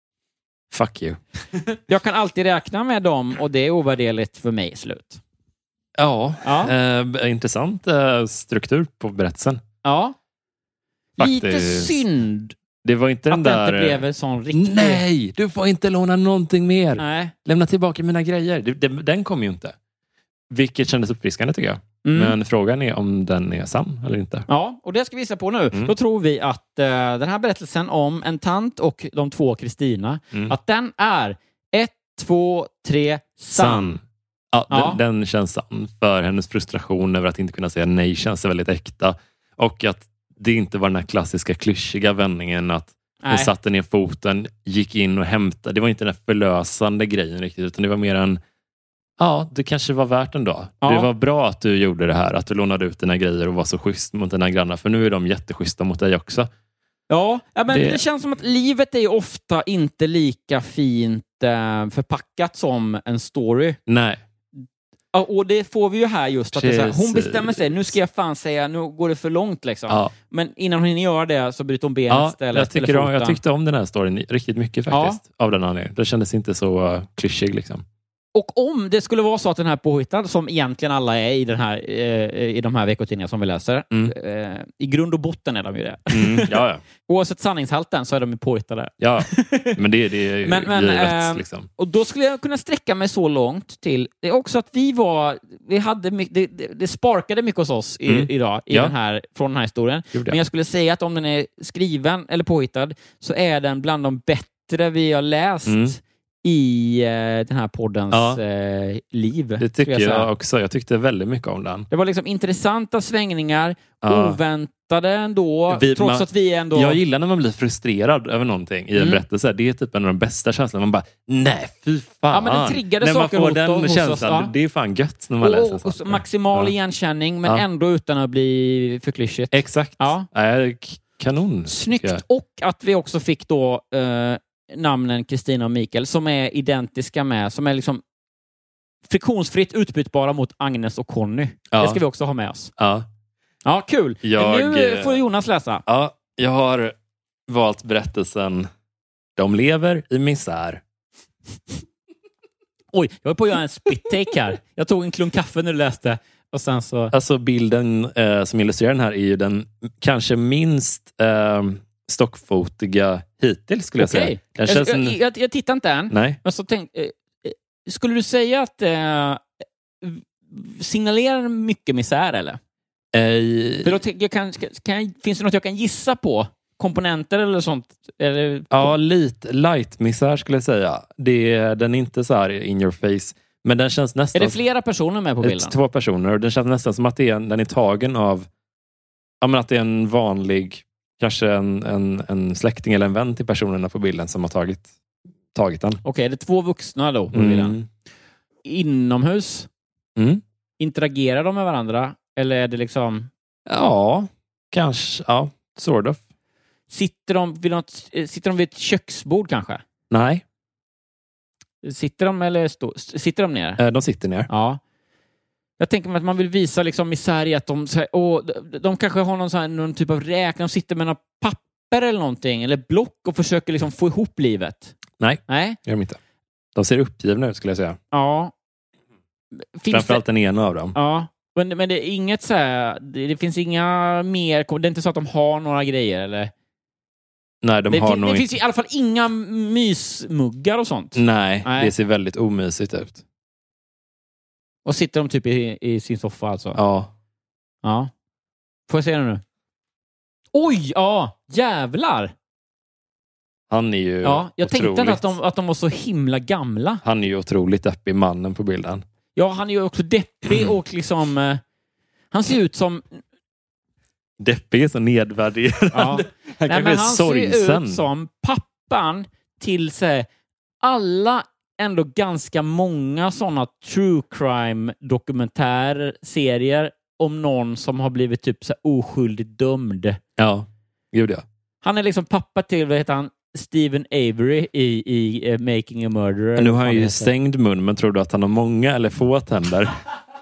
Fuck you. Jag kan alltid räkna med dem och det är ovärderligt för mig. Slut. Ja, Ja. Eh, intressant eh, struktur på berättelsen. Ja. Faktiskt. Lite synd Det var inte den att det där... inte blev en sån riktig... Nej, du får inte låna någonting mer. Nej. Lämna tillbaka mina grejer. Det, det, den kom ju inte. Vilket kändes uppfriskande tycker jag. Mm. Men frågan är om den är sann eller inte. Ja, och det ska vi visa på nu. Mm. Då tror vi att uh, den här berättelsen om en tant och de två Kristina, Mm. att den är ett, två, tre, sann. Sann. Ja, Ja. Den, den känns sann. För hennes frustration över att inte kunna säga nej känns väldigt äkta. Och att det inte var den här klassiska klyschiga vändningen att hon Nej. satte ner foten, gick in och hämtade. Det var inte den här förlösande grejen riktigt, utan det var mer en ja, det kanske var värt ändå. Ja. Det var bra att du gjorde det här, att du lånade ut dina grejer och var så schysst mot dina grannar, för nu är de jätteschyssta mot dig också. Ja, ja men det... Det- känns som att livet är ofta inte lika fint eh, förpackat som en story. Nej. Ja, och det får vi ju här just. Att det är så här, hon Precis. bestämmer sig, nu ska jag fan säga, nu går det för långt liksom. Ja. Men innan hon hinner göra det så bryter hon benet Ja, istället. jag, tycker eller om, jag foten. tyckte om den här storyn riktigt mycket faktiskt. Av den anledningen. Det kändes inte så uh, klyschig liksom. Och om det skulle vara så att den här påhittad, som egentligen alla är i, den här, eh, i de här veckotidningarna som vi läser, Mm. eh, i grund och botten är de ju det. Mm, ja, ja. Oavsett sanningshalten så är de ju påhittade. ja, men det, det är ju Men- men, givet. eh, liksom. Och då skulle jag kunna sträcka mig så långt till det är också att vi var, vi hade mycket, det, det, det sparkade mycket hos oss i, Mm. idag i Ja. den här, från den här historien. Gjorde jag. Men jag skulle säga att om den är skriven eller påhittad så är den bland de bättre vi har läst Mm. i eh, den här poddens Ja. eh, liv. Det skulle tycker jag, säga. också. Jag tyckte väldigt mycket om den. Det var liksom intressanta svängningar, Ja. oväntade ändå, Vi- trots man- att vi är ändå... Jag gillar när man blir frustrerad över någonting i en Mm. berättelse. Det är typ en av de bästa känslorna. Man bara, nej fy fan. Ja, men det triggade när man saker får hos den oss- hos känslan, oss, ja. det är fan gött när man läser och, sånt. och så maximal Ja. igenkänning, men Ja. ändå utan att bli för klyschigt. Exakt. Ja. Äh, k- kanon. Snyggt. tycker jag. Och att vi också fick då eh, namnen Kristina och Mikael som är identiska med, som är liksom friktionsfritt utbytbara mot Agnes och Conny. Ja. Det ska vi också ha med oss. Ja. Ja, kul. Jag, nu får Jonas läsa. Ja, jag har valt berättelsen De lever i misär. Oj, jag var på att göra en spit-take här. Jag tog en klunk kaffe när du läste. Och sen så... Alltså bilden eh, som illustrerar den här är ju den kanske minst eh, stockfotiga hittills skulle jag okay. säga. Den jag, känns jag, en... jag, jag tittar inte än. Nej. Men så tänk, eh, skulle du säga att eh, signalerar mycket misär eller? Eh, För då tänk, jag kan, kan jag, finns det något jag kan gissa på? Komponenter eller sånt? Eller... Ja, lite light misär skulle jag säga. Det är, den är inte så här in your face. Men den känns nästan... Är det flera personer med på bilden? Två personer. Och den känns nästan som att det är, den är tagen av... Ja, men att det är en vanlig... Kanske en, en, en släkting eller en vän till personerna på bilden som har tagit, tagit den. Okej, okay, är det två vuxna då på mm. bilden? Inomhus? Mm. Interagerar de med varandra? Eller är det liksom... Ja, kanske. Ja, sort of. Sitter de vid, något, sitter de vid ett köksbord kanske? Nej. Sitter de eller stå, sitter de ner? Eh, de sitter ner. Ja. Jag tänker mig att man vill visa liksom misär i att de, så här, åh, de kanske har någon, så här, någon typ av räkning. De sitter med några papper eller någonting. Eller block och försöker liksom få ihop livet. Nej, Nej, gör de inte. De ser uppgivna ut skulle jag säga. Ja. Finns Framförallt det... den ena av dem. Ja. Men, men det är inget så här... Det, det finns inga mer... Det är inte så att de har några grejer eller... Nej, de det har fin- nog det inte... finns i alla fall inga mysmuggar och sånt. Nej, Nej, det ser väldigt omysigt ut. Och sitter de typ i, i sin soffa alltså? Ja. Ja. Får jag se det nu? Oj, ja! Jävlar! Han är ju Ja, jag otroligt... tänkte inte att de, att de var så himla gamla. Han är ju otroligt deppig, mannen på bilden. Ja, han är ju också deppig och liksom... Eh, han ser ut som... Deppig är så nedvärderande. Ja. Han Nej, kanske men är han sorgsen. ser ut som pappan till sig alla ändå ganska många sådana true crime dokumentärserier om någon som har blivit typ så här oskyldigt dömd. Ja, gud ja. Han är liksom pappa till, vad heter han? Stephen Avery i, i uh, Making a Murderer. Men nu har han ju stängd mun, men tror du att han har många eller få tänder?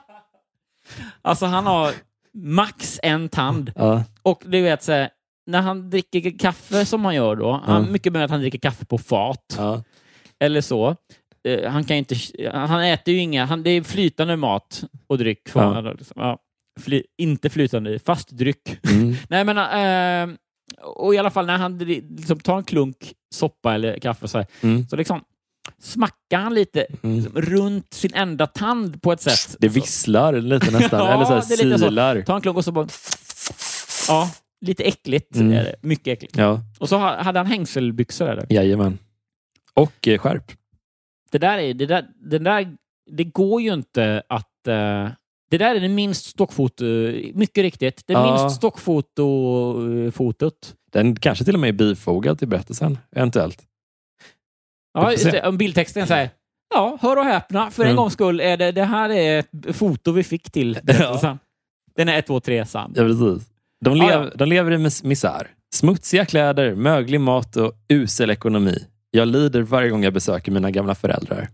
Alltså han har max en tand. Ja. Och du vet så här, när han dricker kaffe som han gör då, han Mm. mycket mer att han dricker kaffe på fat. Ja. Eller så. Uh, han kan inte, han äter ju inga, han, det är flytande mat och dryck. För Ja. honom, liksom. Ja. Fly, inte flytande, fast dryck. Mm. Nej men, uh, och i alla fall när han liksom tar en klunk soppa eller kaffe så, här, Mm. så liksom smackar han lite Mm. liksom, runt sin enda tand på ett sätt. Det visslar lite nästan. Ja, eller så här det är lite så. silar. Ta en klunk och så bara... Ja, lite äckligt Mm. är det. Mycket äckligt. Ja, Och så ha- hade han hängselbyxor eller? jajamän. Och eh, skärp. Det där är... Det, där, det, där, det går ju inte att... eh, det där är det minst stockfoto... Mycket riktigt. Det Ja. minst stockfoto-fotot. Den kanske till och med är bifogad till berättelsen, eventuellt. Ja, får just se. det. Om bildtexten säger... Ja, hör och häpna. För en Mm. gångs skull är det... Det här är ett foto vi fick till berättelsen. Den är ett, två, tre sann. Ja, precis. De, Ja, lev, ja. de lever i mis- misär. Smutsiga kläder, möglig mat och usel ekonomi. Jag lider varje gång jag besöker mina gamla föräldrar.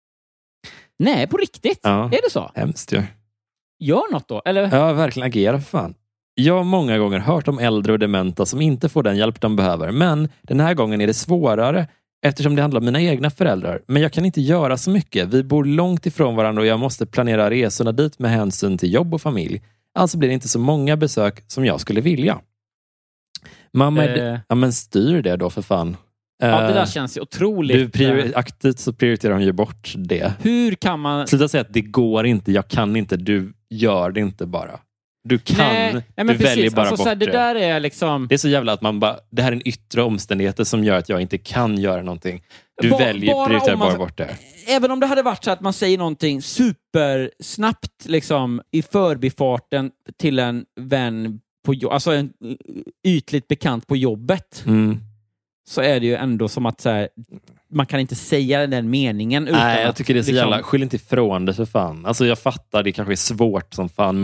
Nej, på riktigt? Ja. Är det så? Hemskt ju. Gör något då? Eller? Ja, verkligen agera för fan. Jag har många gånger hört om äldre och dementa som inte får den hjälp de behöver. Men den här gången är det svårare eftersom det handlar om mina egna föräldrar. Men jag kan inte göra så mycket. Vi bor långt ifrån varandra och jag måste planera resorna dit med hänsyn till jobb och familj. Alltså blir det inte så många besök som jag skulle vilja. Mamma, är Eh. ja men styr det då för fan. Ja, det Eh, där känns ju otroligt... du priori- aktivt så prioriterar hon ju bort det. Hur kan man... Sluta säga att det går inte, jag kan inte, du gör det inte bara. Du kan, Nej, nej, men du precis. väljer bara alltså, bort så här, det. det. där är liksom... Det är så jävla att man bara, det här är en yttre omständigheter som gör att jag inte kan göra någonting. Du Ba- väljer, bara prioriterar om man- bara bort det. Även om det hade varit så att man säger någonting supersnabbt liksom, i förbifarten till en vän på jo- alltså en ytligt bekant på jobbet, Mm. så är det ju ändå som att så här, man kan inte säga den meningen utan Nej, jag att, tycker det är så liksom, jävla, skyll inte ifrån det för fan. Alltså jag fattar, det kanske är svårt som fan, men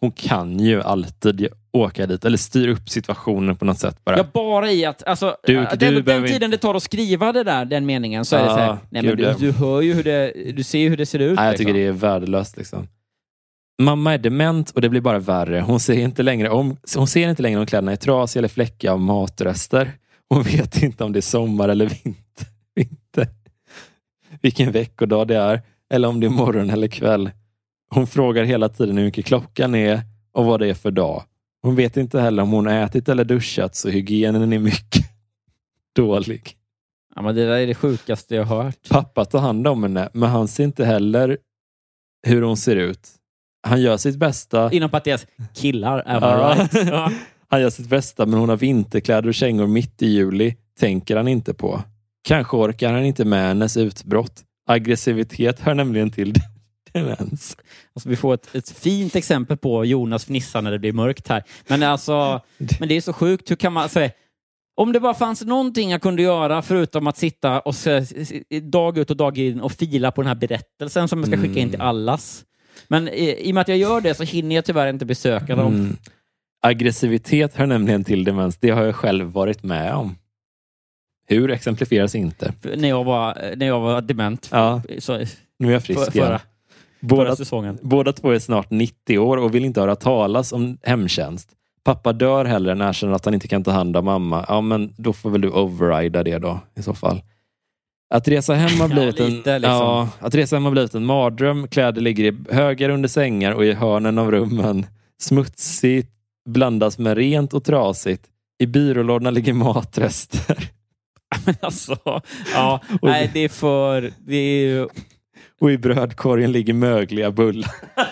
hon kan ju alltid åka dit eller styra upp situationen på något sätt bara. Ja, bara i att alltså, du, den, du den behöver... tiden det tar att skriva det där, den meningen, så är det så här, nej, men du, du hör ju hur det, du ser ju hur det ser ut. Nej, jag liksom. tycker det är värdelöst liksom. Mamma är dement och det blir bara värre. Hon ser inte längre om, hon ser inte längre om kläderna är trasiga eller fläckiga av matrester. Hon vet inte om det är sommar eller vinter. vinter. Vilken veckodag det är. Eller om det är morgon eller kväll. Hon frågar hela tiden hur mycket klockan är och vad det är för dag. Hon vet inte heller om hon ätit eller duschat, så hygienen är mycket dålig. Ja, men det där är det sjukaste jag har hört. Pappa tar hand om henne, men han ser inte heller hur hon ser ut. Han gör sitt bästa. Inom parentes, killar, am I right? Ja. Han gör sitt bästa, men hon har vinterkläder och kängor mitt i juli. Tänker han inte på. Kanske orkar han inte med hennes utbrott. Aggressivitet hör nämligen till demens. Alltså, vi får ett, ett fint exempel på Jonas fnissar när det blir mörkt här. Men alltså, men det är så sjukt. Hur kan man säga? Om det bara fanns någonting jag kunde göra förutom att sitta och se, dag ut och dag in och fila på den här berättelsen som jag ska skicka in till allas. Men i, i och med att jag gör det så hinner jag tyvärr inte besöka dem. Mm. Aggressivitet hör nämligen till demens. Det har jag själv varit med om. Hur exemplifieras inte? När jag var, när jag var dement. Ja. Så, nu är jag frisk för, förra, båda, förra säsongen. Båda två är snart nittio år och vill inte höra talas om hemtjänst. Pappa dör hellre än erkänner att han inte kan ta hand om mamma. Ja, men då får väl du overrida det då i så fall. Att resa hem har blivit, ja, lite, en, liksom. ja, att resa hem har blivit en mardröm. Kläder ligger i högar under sängar och i hörnen av rummen. Smutsigt blandas med rent och trasigt. I byrålådorna ligger matrester. Men alltså, ja, nej, det är för... Det är ju... Och i brödkorgen ligger mögliga bullar.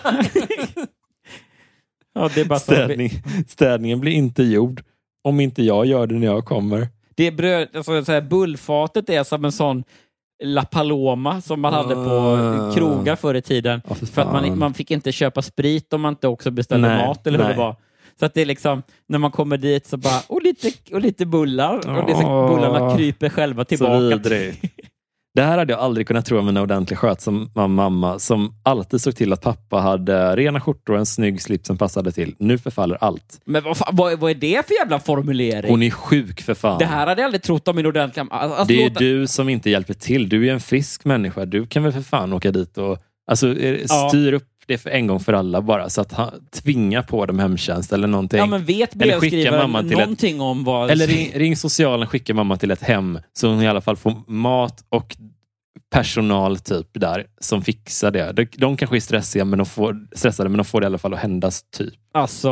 Ja, det är bara Städning, städningen blir inte gjord om inte jag gör det när jag kommer. Det är bröd, alltså, så här, bullfatet är som en sån La Paloma som man hade på krogar förr i tiden. Oh, för för att man, man fick inte köpa sprit om man inte också beställde nej, mat eller hur nej. det var. Så att det är liksom, när man kommer dit så bara, och lite, och lite bullar. Oh, och det så, bullarna kryper själva tillbaka. Det här hade jag aldrig kunnat tro om en ordentlig skötsam mamma som alltid såg till att pappa hade rena skjortor och en snygg slips som passade till. Nu förfaller allt. Men vad, fan, vad, vad är det för jävla formulering? Hon är sjuk för fan. Det här hade jag aldrig trott om en ordentlig... Alltså, det är låta... du som inte hjälper till. Du är en frisk människa. Du kan väl för fan åka dit och alltså, styr ja. upp det för en gång för alla bara. Så att han tvingar på dem hemtjänst eller någonting. Ja, men vet brevskrivaren någonting ett, om vad... Eller ring, ring socialen, skicka mamma till ett hem så hon i alla fall får mat och personal typ där som fixar det. De, de kanske är stressiga men de får, stressade men de får det i alla fall att händas typ. Alltså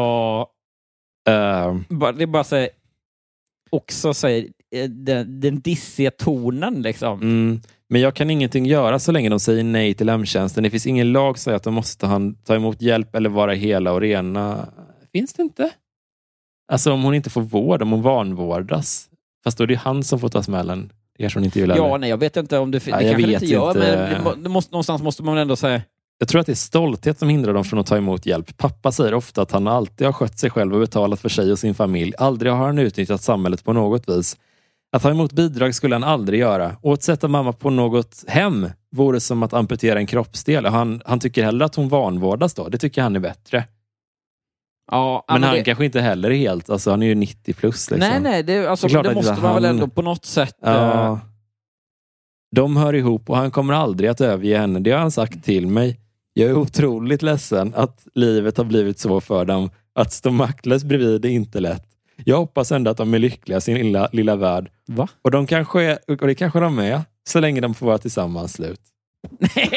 uh, det är bara så här, också så här, den, den dissiga tonen liksom. Mm. Men jag kan ingenting göra så länge de säger nej till hemtjänsten. Det finns ingen lag som säger att de måste ta, ta emot hjälp eller vara hela och rena. Finns det inte? Alltså om hon inte får vård, om hon vanvårdas. Fast då är det han som får ta smällen. Det kanske hon inte vill. Ja, nej, jag vet inte om det, det ja, kanske det inte gör, inte. Men det, det måste, någonstans måste man ändå säga. Jag tror att det är stolthet som hindrar dem från att ta emot hjälp. Pappa säger ofta att han alltid har skött sig själv och betalat för sig och sin familj. Aldrig har han utnyttjat samhället på något vis. Att ta emot bidrag skulle han aldrig göra. Och att sätta mamma på något hem vore som att amputera en kroppsdel. Han, han tycker hellre att hon vanvårdas då. Det tycker han är bättre. Ja, men, men han det... kanske inte heller är helt... Alltså han är ju nittio plus. Liksom. Nej, nej. Det, alltså, det, det måste man han... väl ändå på något sätt... Ja. Uh... De hör ihop och han kommer aldrig att överge henne. Det har han sagt till mig. Jag är otroligt ledsen att livet har blivit så för dem. Att stå maktlös bredvid är inte lätt. Jag hoppas ändå att de är lyckliga i sin lilla, lilla värld. Va? Och, de kanske är, och det kanske de är. Så länge de får vara tillsammans slut. Nej!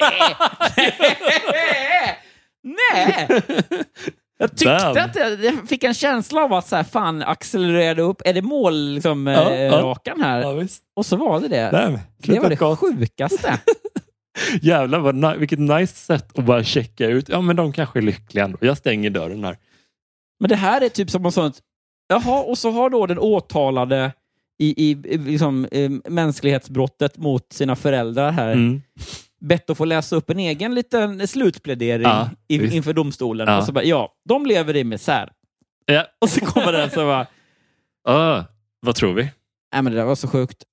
Nej! Jag tyckte Damn. att jag, jag fick en känsla av att så här, fan accelererade upp. Är det mål liksom, ja, äh, ja. rakan här? Ja, visst. Och så var det det. Damn. Det var det gott. Sjukaste. Jävlar, vad, vilket nice sätt att bara checka ut. Ja, men de kanske är lyckliga ändå. Jag stänger dörren här. Men det här är typ som något sånt. Jaha, och så har då den åtalade i, i, i liksom, eh, mänsklighetsbrottet mot sina föräldrar här mm. bett att få läsa upp en egen liten slutplädering ja, i, inför domstolen. Ja. Och så bara, ja, de lever i misär. Ja. Och så kommer den så bara... Uh, vad tror vi? Nej, men det där var så sjukt.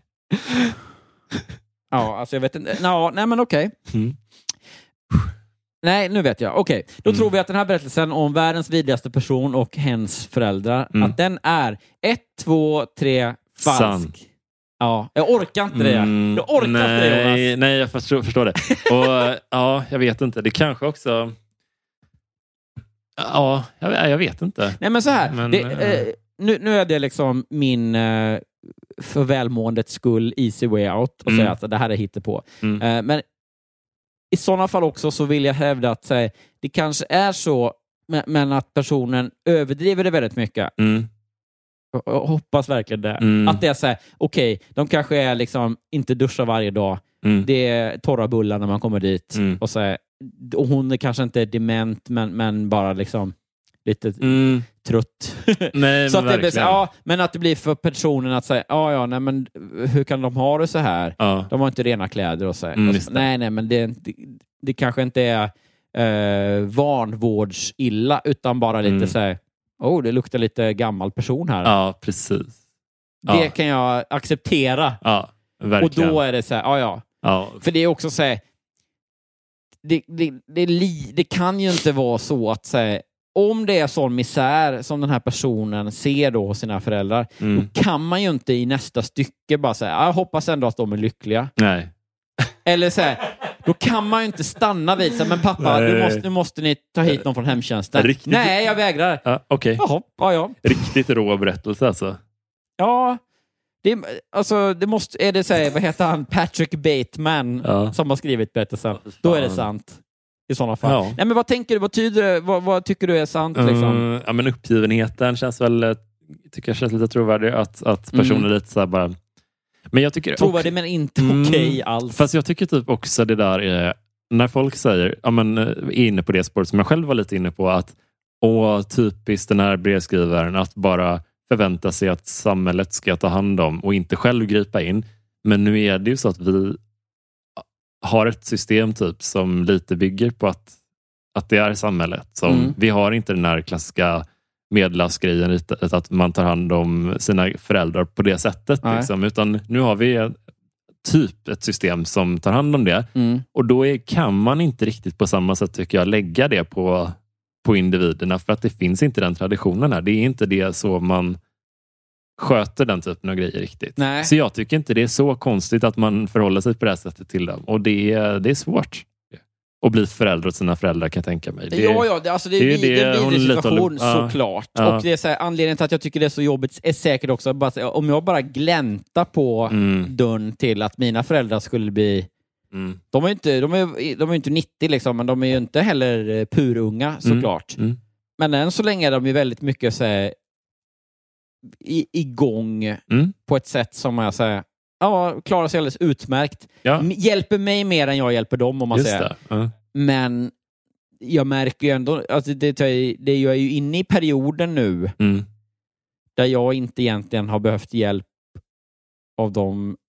Ja, alltså jag vet inte. No, nej, men okej. Okay. Mm. Nej, nu vet jag. Okej, då Mm. tror vi att den här berättelsen om världens vidrigaste person och hens föräldrar, Mm. att den är ett, två, tre, falsk. Sann. Ja, jag orkar inte det. Mm, Jag orkar nej, inte det, Jonas. nej, jag förstår, förstår det. Och ja, jag vet inte. Det kanske också... Ja, jag, jag vet inte. Nej, men så här. Men, det, äh... eh, nu, nu är det liksom min eh, för välmåendets skull easy way out och Mm. säga att det här är hittepå. Mm. Eh, men i sådana fall också så vill jag hävda att här, det kanske är så, men, men att personen överdriver det väldigt mycket. Mm. Jag, jag hoppas verkligen det. Mm. Att det är så här, okej, okay, de kanske är liksom inte duschar varje dag. Mm. Det är torra bullar när man kommer dit. Mm. Och, så här, och hon är kanske inte dement, men, men bara liksom lite Mm. trött. Nej, så men att det blir, verkligen. ja, men att det blir för personen att säga, ja, ja, nej, men hur kan de ha det så här? Ja. De har inte rena kläder och så. Mm, och just så det. nej, nej, men det, det, det kanske inte är eh, vanvårdsilla, utan bara lite Mm. så här, oh, det luktar lite gammal person här. Ja, precis. Det Ja. kan jag acceptera. Ja, Och verkligen. då är det så här, ja, ja. Ja. För det är också så här, det, det, det, är li, det kan ju inte vara så att säga, om det är sån misär som den här personen ser då hos sina föräldrar, Mm. då kan man ju inte i nästa stycke bara säga, jag hoppas ändå att de är lyckliga. Nej. Eller så här, då kan man ju inte stanna vid så här, men pappa, Nej. nu måste, nu måste ni ta hit någon från hemtjänsten. Riktigt- Nej, jag vägrar. Ja, okej. Jaha, ja, ja. Riktigt rå berättelse alltså. Ja, det, alltså, det måste, är det så här, vad heter han? Patrick Bateman Ja. som har skrivit berättelsen. Ja, för fan. Då är det sant. I sådana fall. Ja. Nej, men vad tänker du? Vad tyder det? Vad, vad tycker du är sant? Liksom? Uh, ja, men uppgivenheten känns väl, eh, tycker jag känns lite trovärdig. Att, att personen Mm. är lite så här bara... Men jag tycker... Trovärdig men inte Mm. okej alls. Fast jag tycker typ också det där är... När folk säger, ja men eh, är inne på det spåret som jag själv var lite inne på, att åh, typiskt den här brevskrivaren att bara förvänta sig att samhället ska ta hand om och inte själv gripa in. Men nu är det ju så att vi har ett system typ som lite bygger på att, att det är samhället. Som, Mm. Vi har inte den här klassiska medelhavsgrejen att man tar hand om sina föräldrar på det sättet. Liksom, utan nu har vi typ ett system som tar hand om det. Mm. Och då är, kan man inte riktigt på samma sätt tycker jag lägga det på, på individerna, för att det finns inte den traditionen här. Det är inte det så man sköter den typen av grejer riktigt. Nej. Så jag tycker inte det är så konstigt att man förhåller sig på det här sättet till dem. Och det är, det är svårt att bli förälder åt sina föräldrar, kan jag tänka mig. Det, ja, ja, det, alltså det, det är är ju det, det det är hon en lite situation håller- ja. såklart. Ja. Och det är så här, anledningen till att jag tycker det är så jobbigt är säkert också bara, så här, om jag bara gläntar på Mm. dörren till att mina föräldrar skulle bli... Mm. De är ju inte, de är, de är inte nittio liksom, men de är ju inte heller eh, purunga såklart. Mm. Men än så länge är de ju väldigt mycket så här, i, igång Mm. på ett sätt som jag säger, ja, klarar sig alldeles utmärkt. Ja. M- Hjälper mig mer än jag hjälper dem, om man Just säger. det. Ja. Men jag märker ju ändå, alltså det, det, det, jag är ju inne i perioden nu Mm. där jag inte egentligen har behövt hjälp av dem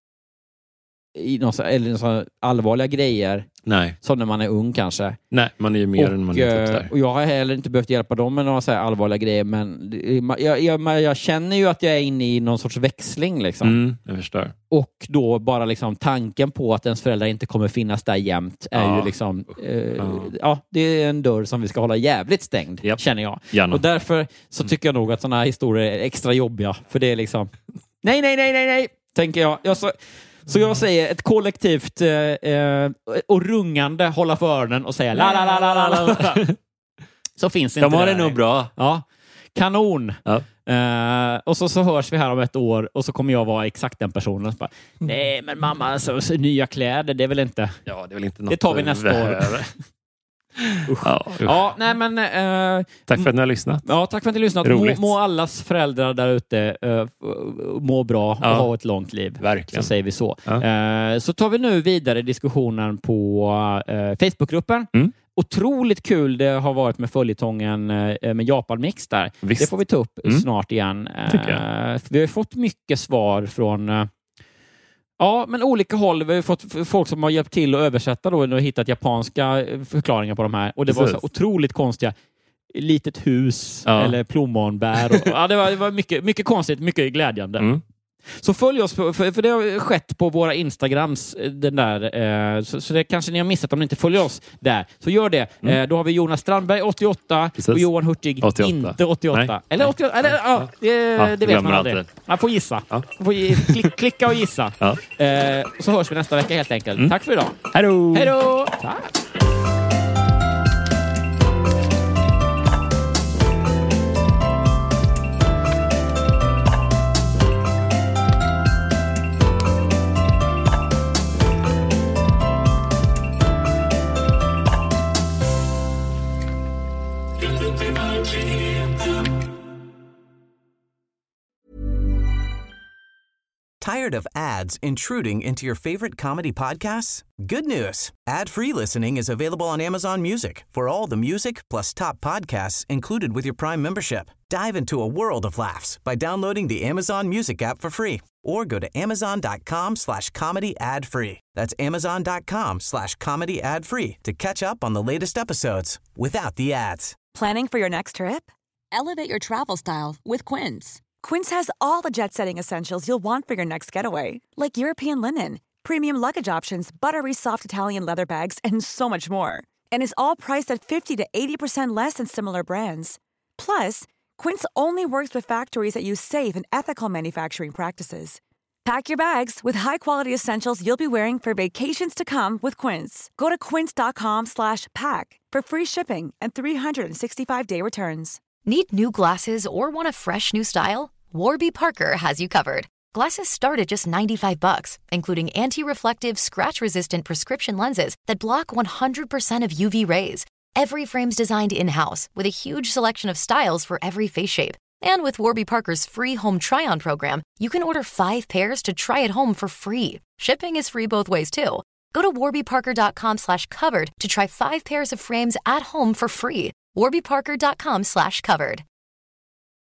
i någon, så- eller så allvarliga grejer Nej. som när man är ung kanske. Nej, man är ju mer än man Och, är typ eh, där. och jag har heller inte behövt hjälpa dem med några så här allvarliga grejer, men det- jag, jag, jag känner ju att jag är inne i någon sorts växling liksom. Mm, jag förstår. Och då bara liksom tanken på att ens föräldrar inte kommer finnas där jämt är Ja. ju liksom eh, Ja. ja, det är en dörr som vi ska hålla jävligt stängd, Japp. känner jag. Gärna. Och därför så tycker jag nog att sådana här historier är extra jobbiga, för det är liksom nej, nej, nej, nej, nej, tänker jag. jag så, så jag säger ett kollektivt eh, eh, och rungande hålla för öronen och säga la la la la la la. Så finns inte De har det det där. nog bra. Ja, kanon. Ja. Eh, och så, så hörs vi här om ett år och så kommer jag vara exakt den personen. Så bara, nej, men mamma, alltså, så, nya kläder, det är väl inte... Ja, det är väl inte något Det tar vi nästa år. behöver. Ja, usch. Ja, nej, men... eh, Tack för att ni har lyssnat. ja, tack för att ni har lyssnat. Må, Roligt. må allas föräldrar där ute uh, må bra och Ja. ha ett långt liv. Verkligen. Så säger vi så. Ja. Eh, så tar vi nu vidare diskussionen på uh, Facebookgruppen. Mm. Otroligt kul det har varit med följetongen uh, med Japan-mix där. Visst. Det får vi ta upp Mm. snart igen. Tycker jag. Eh, för vi har ju fått mycket svar från uh, ja, men olika håll. Vi har fått f- folk som har hjälpt till att översätta då och hittat japanska eh, förklaringar på de här. Och det var Precis. så otroligt konstiga. Litet hus Ja. eller plommonbär. Och, ja, det var, det var mycket, mycket konstigt, mycket glädjande. Mm. Så följ oss, på, för, för det har skett på våra Instagrams, den där, eh, så, så det kanske ni har missat om ni inte följer oss där. Så gör det. Mm. Eh, då har vi Jonas Strandberg åttioåtta Precis. Och Johan Hurtig åttioåtta. Inte åttioåtta. Nej. Eller åttioåtta, eller ja, det, ja, det vet man aldrig. Man får gissa. Ja. Man får ge, klick, klicka och gissa. Ja. Eh, så hörs vi nästa vecka helt enkelt. Mm. Tack för idag. Hej då! Hej då! Tack! Tired of ads intruding into your favorite comedy podcasts? Good news. Ad-free listening is available on Amazon Music for all the music plus top podcasts included with your Prime membership. Dive into a world of laughs by downloading the Amazon Music app for free or go to amazon.com slash comedy ad free. That's amazon.com slash comedy ad free to catch up on the latest episodes without the ads. Planning for your next trip? Elevate your travel style with Quince. Quince has all the jet-setting essentials you'll want for your next getaway, like European linen, premium luggage options, buttery soft Italian leather bags, and so much more. And is all priced at fifty to eighty percent less than similar brands. Plus, Quince only works with factories that use safe and ethical manufacturing practices. Pack your bags with high-quality essentials you'll be wearing for vacations to come with Quince. Go to quince.com slash pack for free shipping and three sixty-five day returns. Need new glasses or want a fresh new style? Warby Parker has you covered. Glasses start at just ninety-five bucks, including anti-reflective, scratch-resistant prescription lenses that block one hundred percent of U V rays. Every frame's designed in-house with a huge selection of styles for every face shape. And with Warby Parker's free home try-on program, you can order five pairs to try at home for free. Shipping is free both ways, too. Go to warbyparker.com slash covered to try five pairs of frames at home for free. warbyparker.com slash covered.